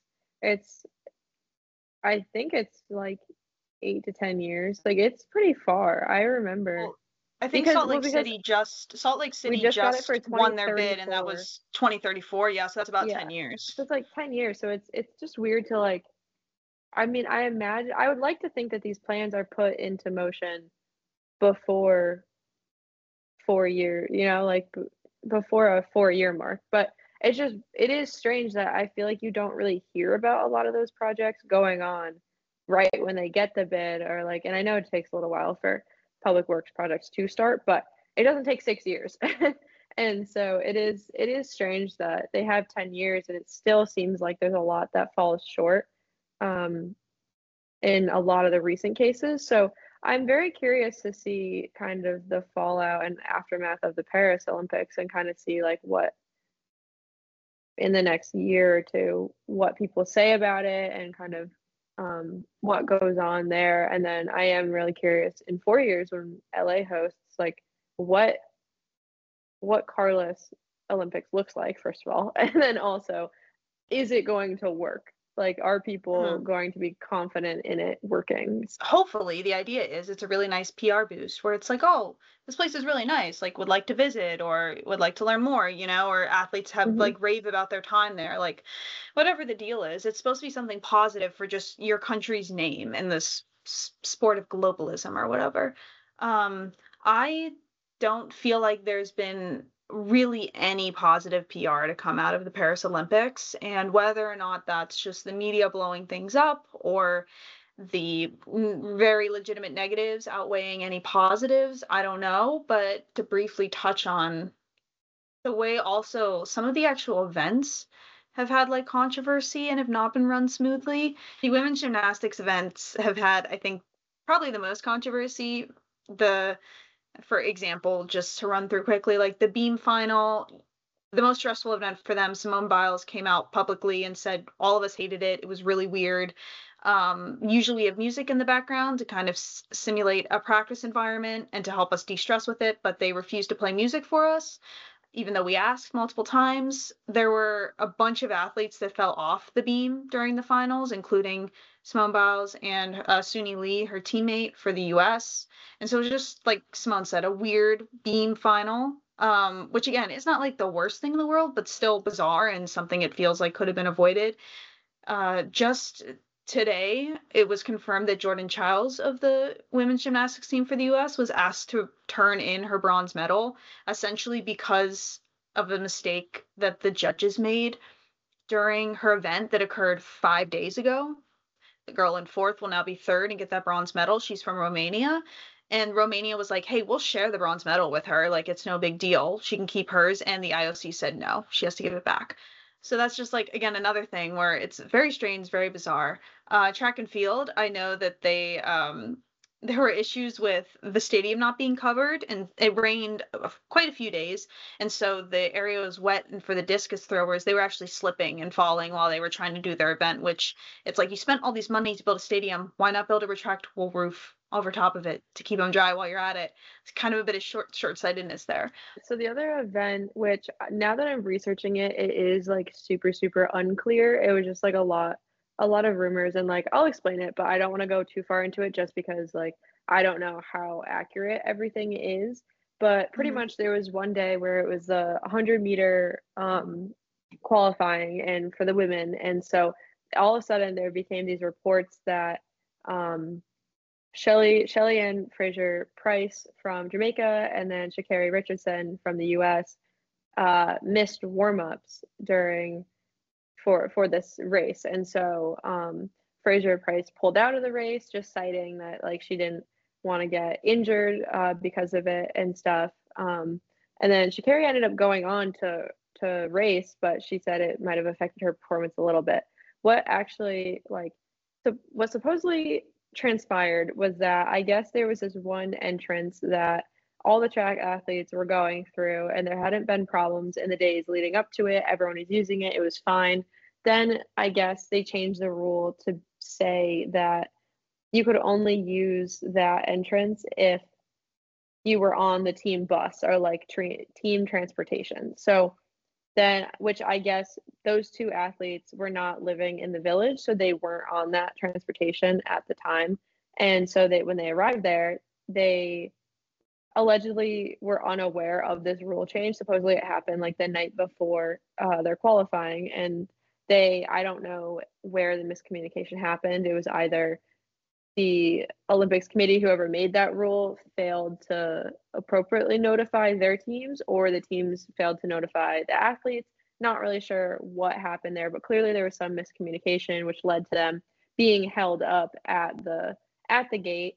I think it's like 8 to 10 years. Like, it's pretty far. I remember. Well, I think Because- Salt Lake well, City just got it for won their bid, and that 2034. was 2034. Yeah, so that's about Yeah. 10 years. So it's like 10 years. So it's just weird to like, I mean, I imagine, I would like to think that these plans are put into motion before 4 year, like before a 4 year mark. But it is strange that I feel like you don't really hear about a lot of those projects going on right when they get the bid, or like, and I know it takes a little while for public works projects to start, but it doesn't take 6 years. And so it is strange that they have 10 years and it still seems like there's a lot that falls short in a lot of the recent cases. So I'm very curious to see kind of the fallout and aftermath of the Paris Olympics and kind of see like what in the next year or two, what people say about it and kind of what goes on there. And then I am really curious in 4 years when LA hosts, like what Carlos Olympics looks like, first of all, and then also, is it going to work? Like, are people going to be confident in it working? Hopefully, the idea is it's a really nice PR boost where it's like, oh, this place is really nice, like, would like to visit or would like to learn more, or athletes have like rave about their time there, like, whatever the deal is, it's supposed to be something positive for just your country's name in this sport of globalism or whatever. I don't feel like there's been really any positive PR to come out of the Paris Olympics, and whether or not that's just the media blowing things up or the very legitimate negatives outweighing any positives, I don't know. But to briefly touch on the way also some of the actual events have had like controversy and have not been run smoothly. The women's gymnastics events have had, I think, probably the most controversy. For example, just to run through quickly, like the beam final, the most stressful event for them, Simone Biles came out publicly and said all of us hated it. It was really weird. Usually we have music in the background to kind of simulate a practice environment and to help us de-stress with it, but they refused to play music for us, even though we asked multiple times. There were a bunch of athletes that fell off the beam during the finals, including Simone Biles and Suni Lee, her teammate for the US. And so it was just, like Simone said, a weird beam final, which again, is not like the worst thing in the world, but still bizarre and something it feels like could have been avoided. Just today, it was confirmed that Jordan Chiles of the women's gymnastics team for the US was asked to turn in her bronze medal, essentially because of a mistake that the judges made during her event that occurred 5 days ago. The girl in fourth will now be third and get that bronze medal. She's from Romania. And Romania was like, hey, we'll share the bronze medal with her. Like, it's no big deal. She can keep hers. And the IOC said no, she has to give it back. So that's just like, again, another thing where it's very strange, very bizarre. Track and field, I know that there were issues with the stadium not being covered, and it rained quite a few days. And so the area was wet, and for the discus throwers, they were actually slipping and falling while they were trying to do their event, which it's like, you spent all these money to build a stadium. Why not build a retractable roof over top of it to keep them dry while you're at it? It's kind of a bit of short-sightedness there. So the other event, which now that I'm researching it, it is like super, super unclear. It was just like a lot of rumors, and like I'll explain it, but I don't want to go too far into it just because like I don't know how accurate everything is. But pretty much there was one day where it was a 100-meter qualifying and for the women, and so all of a sudden there became these reports that Shelly-Ann Fraser-Pryce from Jamaica and then Sha'Carri Richardson from the US missed warm-ups for this race. And so Fraser-Pryce pulled out of the race, just citing that like she didn't want to get injured because of it and stuff. And then Sha'Carri ended up going on to race, but she said it might have affected her performance a little bit. What actually what supposedly transpired was that I guess there was this one entrance that all the track athletes were going through, and there hadn't been problems in the days leading up to it. Everyone was using it. It was fine. Then I guess they changed the rule to say that you could only use that entrance if you were on the team bus or like team transportation. So then, which I guess those two athletes were not living in the village, so they weren't on that transportation at the time. And so when they arrived there, they allegedly were unaware of this rule change. Supposedly it happened like the night before their qualifying, and I don't know where the miscommunication happened. It was either the Olympics committee, whoever made that rule, failed to appropriately notify their teams, or the teams failed to notify the athletes. Not really sure what happened there, but clearly there was some miscommunication, which led to them being held up at the gate,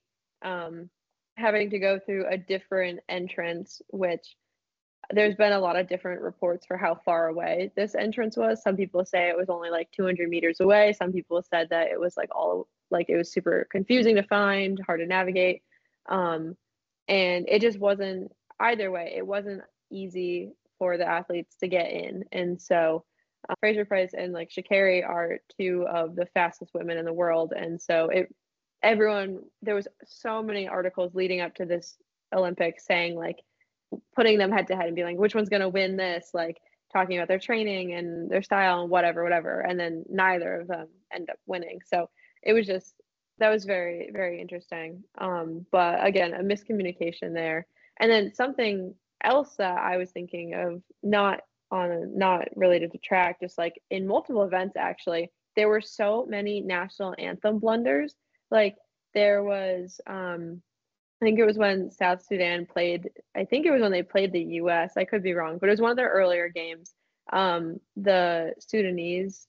having to go through a different entrance, which there's been a lot of different reports for how far away this entrance was. Some people say it was only like 200 meters away. Some people said that it was it was super confusing to find, hard to navigate. And it just wasn't, either way, it wasn't easy for the athletes to get in. And so Fraser-Pryce and like Sha'Carri are two of the fastest women in the world. And so there was so many articles leading up to this Olympics saying like, putting them head to head and being like, which one's going to win this, like talking about their training and their style and whatever. And then neither of them end up winning. So it was that was very, very interesting. But again, a miscommunication there. And then something else that I was thinking of, not related to track, just like in multiple events, actually, there were so many national anthem blunders. Like there was, I think it was when South Sudan played, I think it was when they played the US. I could be wrong, but it was one of their earlier games. The Sudanese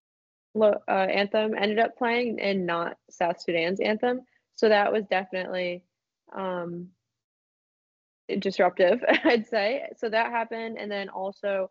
anthem ended up playing and not South Sudan's anthem. So that was definitely disruptive, I'd say. So that happened. And then also,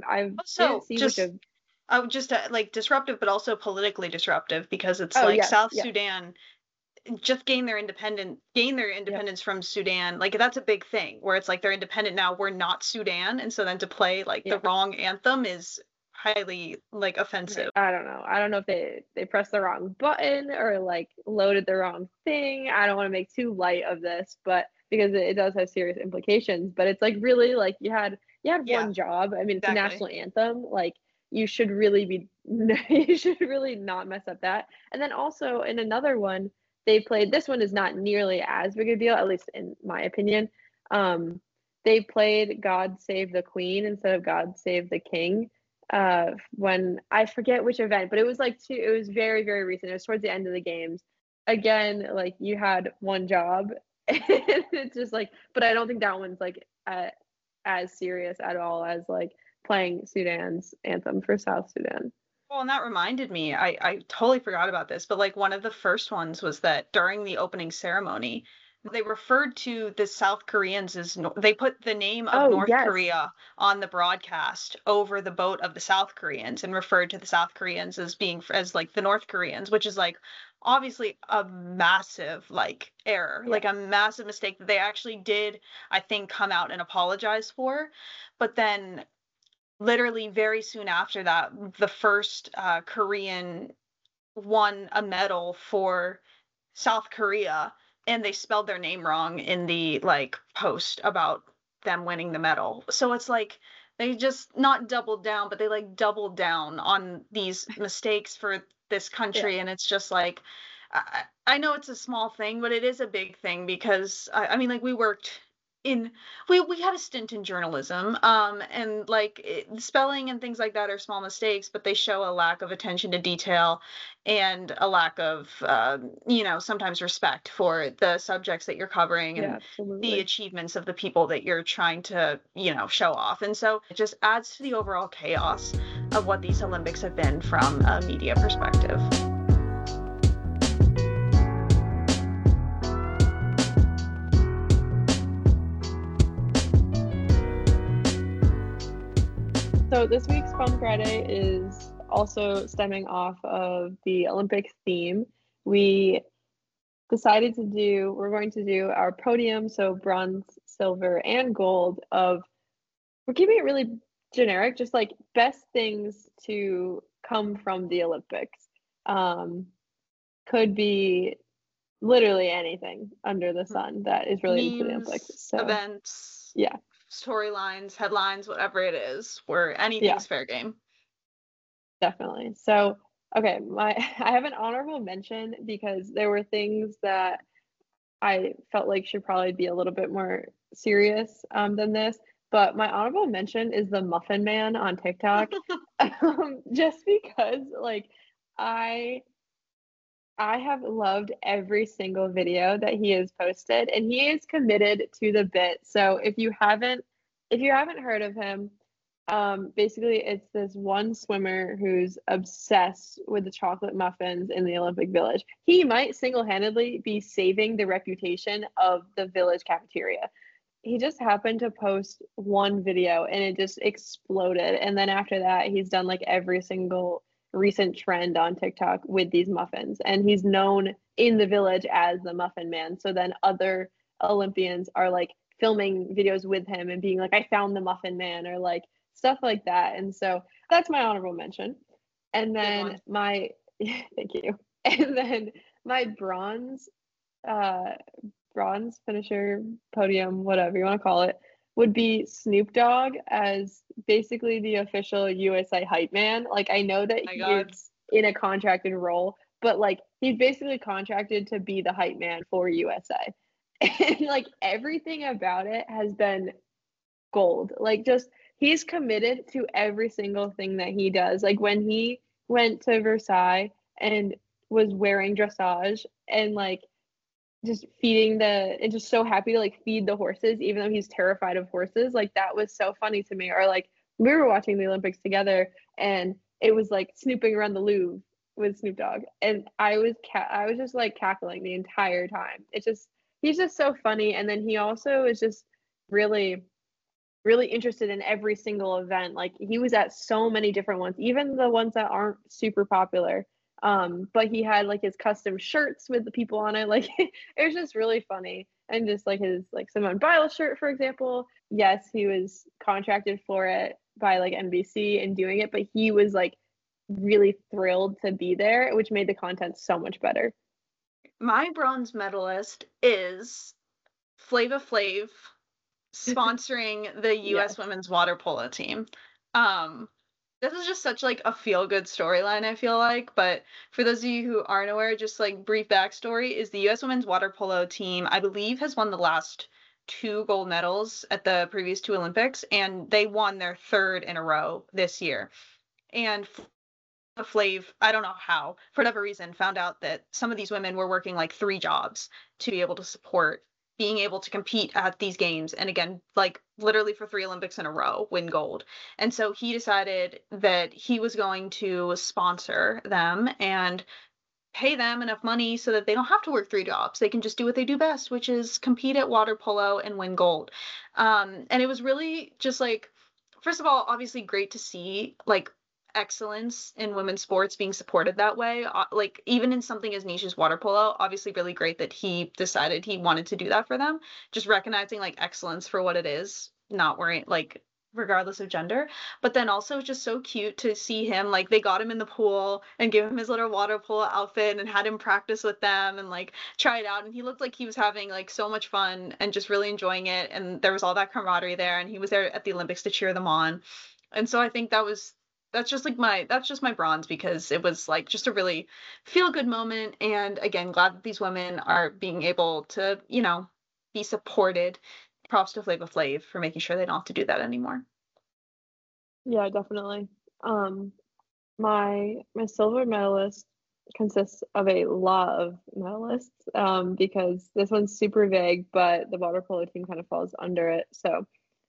like disruptive, but also politically disruptive, because it's South Sudan just gained their independence from Sudan. Like that's a big thing where it's like they're independent now, we're not Sudan, and so then to play the wrong anthem is highly like offensive. I don't know if they pressed the wrong button or like loaded the wrong thing. I don't want to make too light of this, but because it does have serious implications. But it's like really like you had one job. I mean, it's a national anthem, like you should really not mess up that. And then also in another one, they played, this one is not nearly as big a deal, at least in my opinion. They played God Save the Queen instead of God Save the King. When I forget which event, but it was it was very, very recent. It was towards the end of the games. Again, like you had one job. It's just like, but I don't think that one's like as serious at all as like playing Sudan's anthem for South Sudan. Well, and that reminded me, I totally forgot about this, but like one of the first ones was that during the opening ceremony, they referred to the South Koreans as, they put the name of Oh, North yes. Korea on the broadcast over the boat of the South Koreans and referred to the South Koreans as being as like the North Koreans, which is like obviously a massive like error, like a massive mistake that they actually did, I think, come out and apologize for. But then literally very soon after that, the first Korean won a medal for South Korea, and they spelled their name wrong in the like post about them winning the medal. So it's like they just not doubled down, but they like doubled down on these mistakes for this country, and it's just like I know it's a small thing, but it is a big thing because I mean, like we worked in we had a stint in journalism, and like spelling and things like that are small mistakes, but they show a lack of attention to detail and a lack of sometimes respect for the subjects that you're covering Yeah, and the absolutely. achievements of the people that you're trying to show off. And so it just adds to the overall chaos of what these Olympics have been from a media perspective. So this week's Fun Friday is also stemming off of the Olympics theme. We decided we're going to do our podium, so bronze, silver, and gold we're keeping it really generic, just like best things to come from the Olympics. Could be literally anything under the sun that is related to the Olympics. So events, yeah, storylines, headlines, whatever it is, where anything's fair game. Definitely. So, okay, I have an honorable mention because there were things that I felt like should probably be a little bit more serious than this. But my honorable mention is the Muffin Man on TikTok, just because like I have loved every single video that he has posted, and he is committed to the bit. So if you haven't heard of him, basically it's this one swimmer who's obsessed with the chocolate muffins in the Olympic Village. He might single-handedly be saving the reputation of the Village cafeteria. He just happened to post one video and it just exploded. And then after that, he's done like every single recent trend on TikTok with these muffins. And he's known in the Village as the Muffin Man. So then other Olympians are like filming videos with him and being like, I found the Muffin Man, or like stuff like that. And so that's my honorable mention. And then thank you. And then my bronze finisher, podium, whatever you want to call it, would be Snoop Dogg as basically the official USA hype man. Like, I know that he is in a contracted role, but like he's basically contracted to be the hype man for USA. And like everything about it has been gold. Like, just he's committed to every single thing that he does. Like when he went to Versailles and was wearing dressage and like just and just so happy to like feed the horses, even though he's terrified of horses. Like that was so funny to me. Or like we were watching the Olympics together and it was like snooping around the Louvre with Snoop Dogg, and I was just like cackling the entire time. He's just so funny. And then he also is just really, really interested in every single event. Like he was at so many different ones, even the ones that aren't super popular. But he had like his custom shirts with the people on it. Like it was just really funny. And just like his like Simone Biles shirt, for example. Yes, he was contracted for it by like NBC and doing it, but he was like really thrilled to be there, which made the content so much better. My bronze medalist is Flava Flav sponsoring the U.S. women's water polo team. This is just such like a feel-good storyline, I feel like. But for those of you who aren't aware, just like brief backstory is the U.S. women's water polo team, I believe, has won the last 2 gold medals at the previous 2 Olympics, and they won their 3rd in a row this year. And Flav, I don't know how, for whatever reason, found out that some of these women were working like 3 jobs to be able to support being able to compete at these games, and again, like literally for 3 Olympics in a row, win gold. And so he decided that he was going to sponsor them and pay them enough money so that they don't have to work 3 jobs. They can just do what they do best, which is compete at water polo and win gold. And it was really just like, first of all, obviously great to see like excellence in women's sports being supported that way. Like even in something as niche as water polo, obviously really great that he decided he wanted to do that for them. Just recognizing like excellence for what it is, not worrying like regardless of gender. But then also it's just so cute to see him, like they got him in the pool and gave him his little water polo outfit and had him practice with them and like try it out, and he looked like he was having like so much fun and just really enjoying it, and there was all that camaraderie there, and he was there at the Olympics to cheer them on. And so I think that's just my bronze, because it was like just a really feel good moment, and again glad that these women are being able to, be supported. Props to Flava Flav for making sure they don't have to do that anymore. Yeah, definitely. My silver medalist consists of a lot of medalists, because this one's super vague, but the water polo team kind of falls under it. So,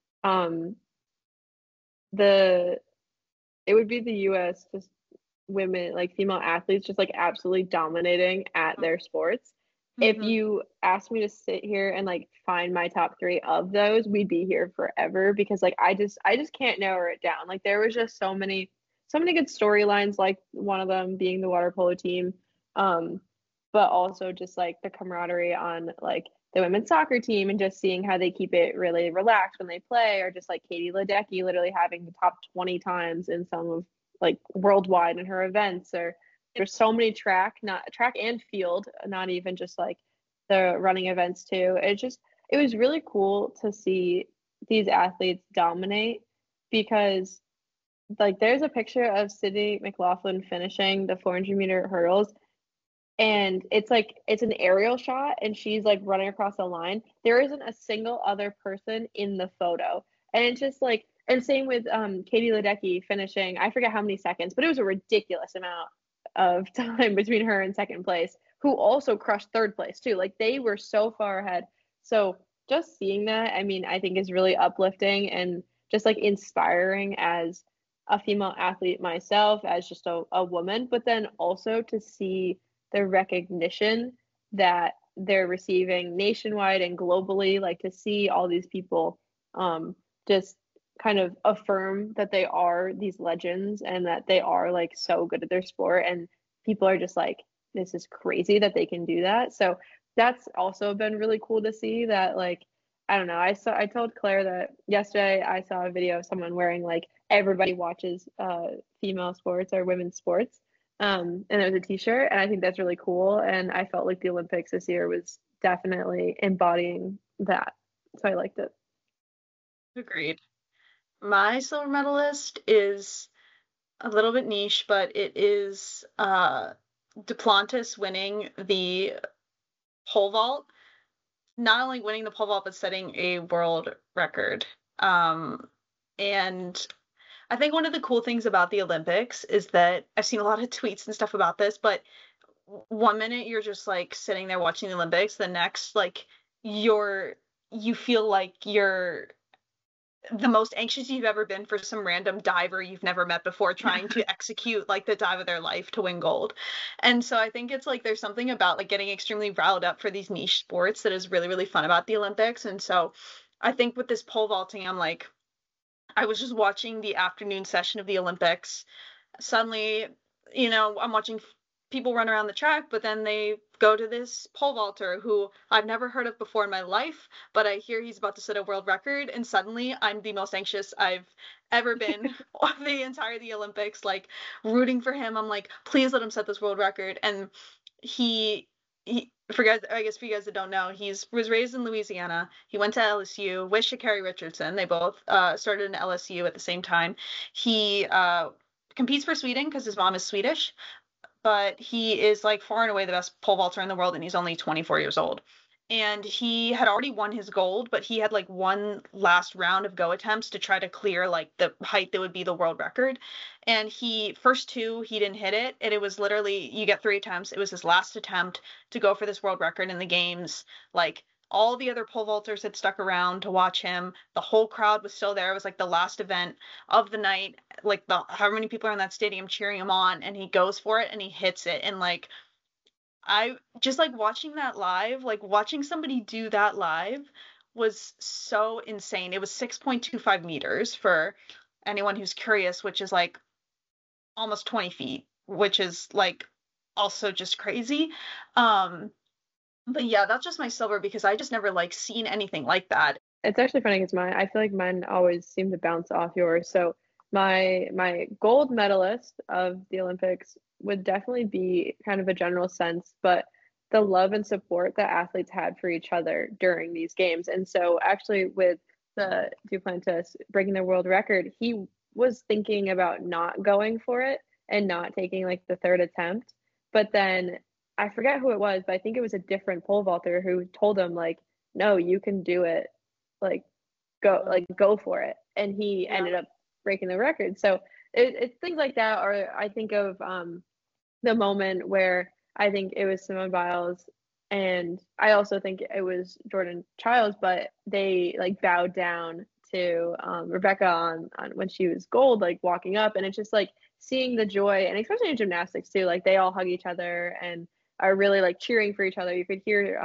it would be the U.S. just women, like female athletes, just like absolutely dominating at their sports. If you asked me to sit here and like find my top 3 of those, we'd be here forever, because like I just can't narrow it down. Like there was just so many good storylines, like one of them being the water polo team, but also just like the camaraderie on like the women's soccer team, and just seeing how they keep it really relaxed when they play, or just like Katie Ledecky literally having the top 20 times in some of like worldwide in her events. Or there's so many track and field, not even just like the running events too. It was really cool to see these athletes dominate, because like there's a picture of Sydney McLaughlin finishing the 400-meter hurdles, and it's an aerial shot, and she's like running across the line. There isn't a single other person in the photo, and it's just like, and same with Katie Ledecky finishing, I forget how many seconds, but it was a ridiculous amount of time between her and second place, who also crushed third place too. Like they were so far ahead. So just seeing that, I mean, I think is really uplifting and just like inspiring as a female athlete myself, as just a woman, but then also to see the recognition that they're receiving nationwide and globally, like to see all these people just kind of affirm that they are these legends and that they are like so good at their sport, and people are just like, this is crazy that they can do that. So that's also been really cool to see that, like, I don't know, I told Claire that yesterday I saw a video of someone wearing like everybody watches female sports or women's sports, and it was a t-shirt, and I think that's really cool, and I felt like the Olympics this year was definitely embodying that, so I liked it. Agreed. My silver medalist is a little bit niche, but it is Duplantis winning the pole vault. Not only winning the pole vault, but setting a world record. And I think one of the cool things about the Olympics is that I've seen a lot of tweets and stuff about this, but one minute you're just like sitting there watching the Olympics, the next like you feel like you're the most anxious you've ever been for some random diver you've never met before trying to execute like the dive of their life to win gold. And so I think it's like there's something about like getting extremely riled up for these niche sports that is really, really fun about the Olympics. And so I think with this pole vaulting, I was just watching the afternoon session of the Olympics. Suddenly, I'm watching people run around the track, but then they go to this pole vaulter who I've never heard of before in my life, but I hear he's about to set a world record, and suddenly I'm the most anxious I've ever been the entire the Olympics, like rooting for him. I'm like, please let him set this world record. And he for you guys that don't know, was raised in Louisiana. He went to LSU with Sha'Carri Richardson. They both started in LSU at the same time. He competes for Sweden because his mom is Swedish, but he is like far and away the best pole vaulter in the world, and he's only 24 years old. And he had already won his gold, but he had like one last round of go attempts to try to clear like the height that would be the world record. And first two, he didn't hit it. And it was literally, you get 3 attempts. It was his last attempt to go for this world record in the games, like all the other pole vaulters had stuck around to watch him. The whole crowd was still there. It was like the last event of the night. Like however many people are in that stadium cheering him on, and he goes for it and he hits it. And like I just like watching that live, like watching somebody do that live was so insane. It was 6.25 meters for anyone who's curious, which is like almost 20 feet, which is like also just crazy. But yeah, that's just my silver because I just never like seen anything like that. It's actually funny because I feel like mine always seem to bounce off yours. So my gold medalist of the Olympics would definitely be kind of a general sense, but the love and support that athletes had for each other during these games. And so actually with the Duplantis breaking the world record, he was thinking about not going for it and not taking like the third attempt. But then I forget who it was, but I think it was a different pole vaulter who told him like, no, you can do it. Like go for it. And he ended up breaking the record. So it's things like that. Or I think of the moment where I think it was Simone Biles and I also think it was Jordan Childs, but they like bowed down to Rebecca on when she was gold, like walking up, and it's just like seeing the joy, and especially in gymnastics too, like they all hug each other and are really like cheering for each other. You could hear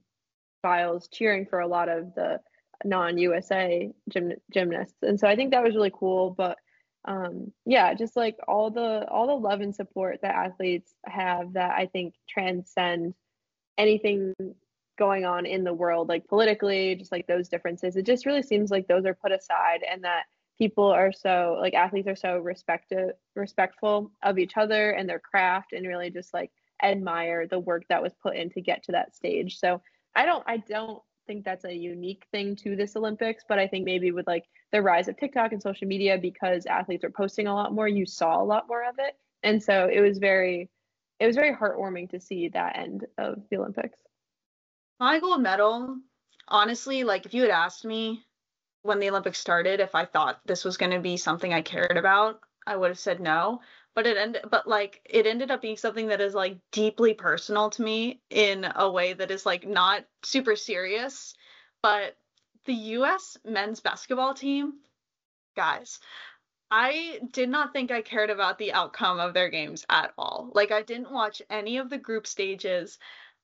Biles cheering for a lot of the non-USA gymnasts, and so I think that was really cool. But yeah, just like all the love and support that athletes have that I think transcend anything going on in the world, like politically, just like those differences. It just really seems like those are put aside, and that people are so like athletes are so respectful of each other and their craft, and really just like admire the work that was put in to get to that stage. So I don't think that's a unique thing to this Olympics, but I think maybe with like the rise of TikTok and social media, because athletes are posting a lot more, you saw a lot more of it. And so it was very heartwarming to see that end of the Olympics. My gold medal, honestly, like if you had asked me when the Olympics started if I thought this was going to be something I cared about, I would have said no. But it ended up being something that is like deeply personal to me in a way that is like not super serious. But the US men's basketball team, guys, I did not think I cared about the outcome of their games at all. Like I didn't watch any of the group stages.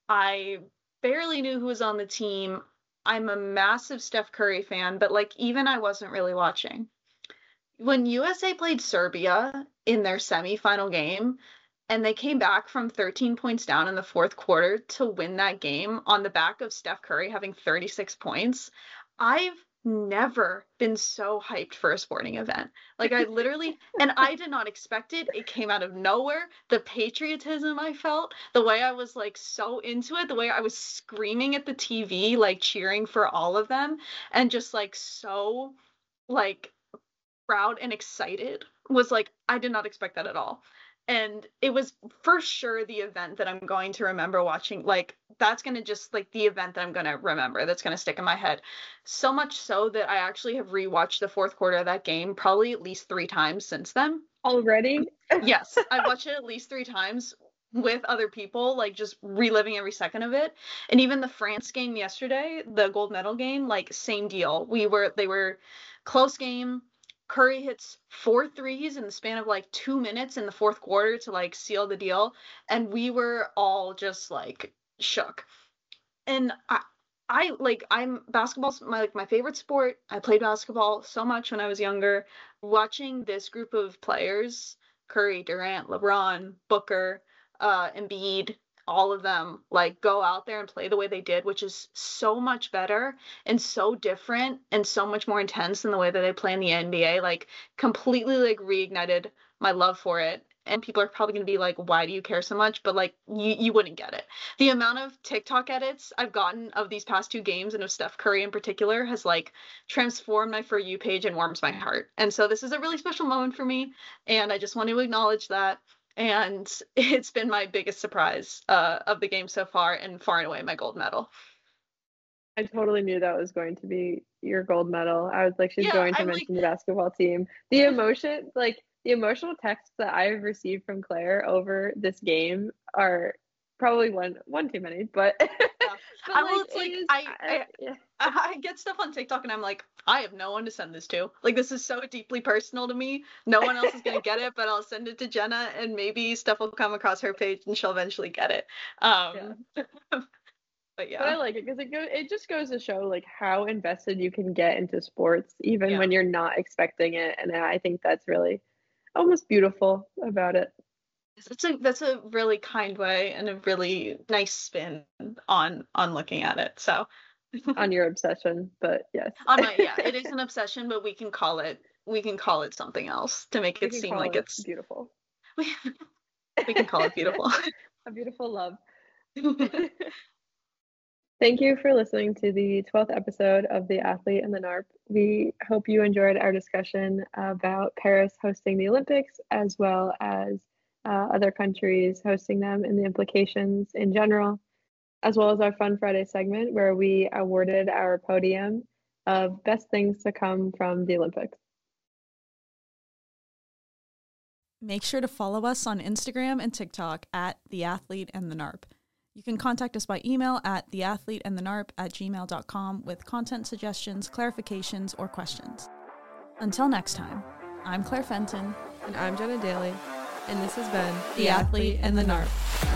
I barely knew who was on the team. I'm a massive Steph Curry fan, but like even I wasn't really watching. When USA played Serbia in their semifinal game and they came back from 13 points down in the fourth quarter to win that game on the back of Steph Curry having 36 points, I've never been so hyped for a sporting event. Like I literally, and I did not expect it. It came out of nowhere. The patriotism I felt, the way I was like so into it, the way I was screaming at the TV, like cheering for all of them, and just like so like proud and excited was like, I did not expect that at all. And it was for sure the event that I'm going to remember watching. Like, that's going to just, like, the event that I'm going to remember that's going to stick in my head. So much so that I actually have rewatched the fourth quarter of that game probably at least 3 times since then. Already? Yes, I watched it at least 3 times with other people, like, just reliving every second of it. And even the France game yesterday, the gold medal game, like, same deal. They were close game. Curry hits 4 threes in the span of like 2 minutes in the fourth quarter to like seal the deal. And we were all just like shook. And basketball's my favorite sport. I played basketball so much when I was younger. Watching this group of players, Curry, Durant, LeBron, Booker, Embiid, all of them like go out there and play the way they did, which is so much better and so different and so much more intense than the way that they play in the NBA, like completely like reignited my love for it. And people are probably going to be like, why do you care so much? But like you wouldn't get it. The amount of TikTok edits I've gotten of these past 2 games and of Steph Curry in particular has like transformed my For You page and warms my heart. And so this is a really special moment for me, and I just want to acknowledge that. And it's been my biggest surprise of the game so far, and far and away my gold medal. I totally knew that was going to be your gold medal. I was like, she's going to mention the basketball team. The emotion, like the emotional texts that I've received from Claire over this game are probably one too many, but But Well, it's like yeah. I get stuff on TikTok and I'm like, I have no one to send this to. Like, this is so deeply personal to me. No one else is gonna get it, but I'll send it to Jenna, and maybe stuff will come across her page, and she'll eventually get it. But yeah. But I like it because it just goes to show like how invested you can get into sports even Yeah. when you're not expecting it, and I think that's really almost beautiful about it. That's a really kind way and a really nice spin on looking at it. So On your obsession, but yes. it is an obsession, but we can call it something else to make it seem like it's beautiful. We can call it beautiful. A beautiful love. Thank you for listening to the 12th episode of The Athlete and the NARP. We hope you enjoyed our discussion about Paris hosting the Olympics, as well as other countries hosting them and the implications in general, as well as our Fun Friday segment where we awarded our podium of best things to come from the Olympics. Make sure to follow us on Instagram and TikTok at The Athlete and the NARP. You can contact us by email at theathleteandthenarp@gmail.com with content suggestions, clarifications, or questions. Until next time, I'm Claire Fenton. And I'm Jenna Daly. And this has been The Athlete and the NARP.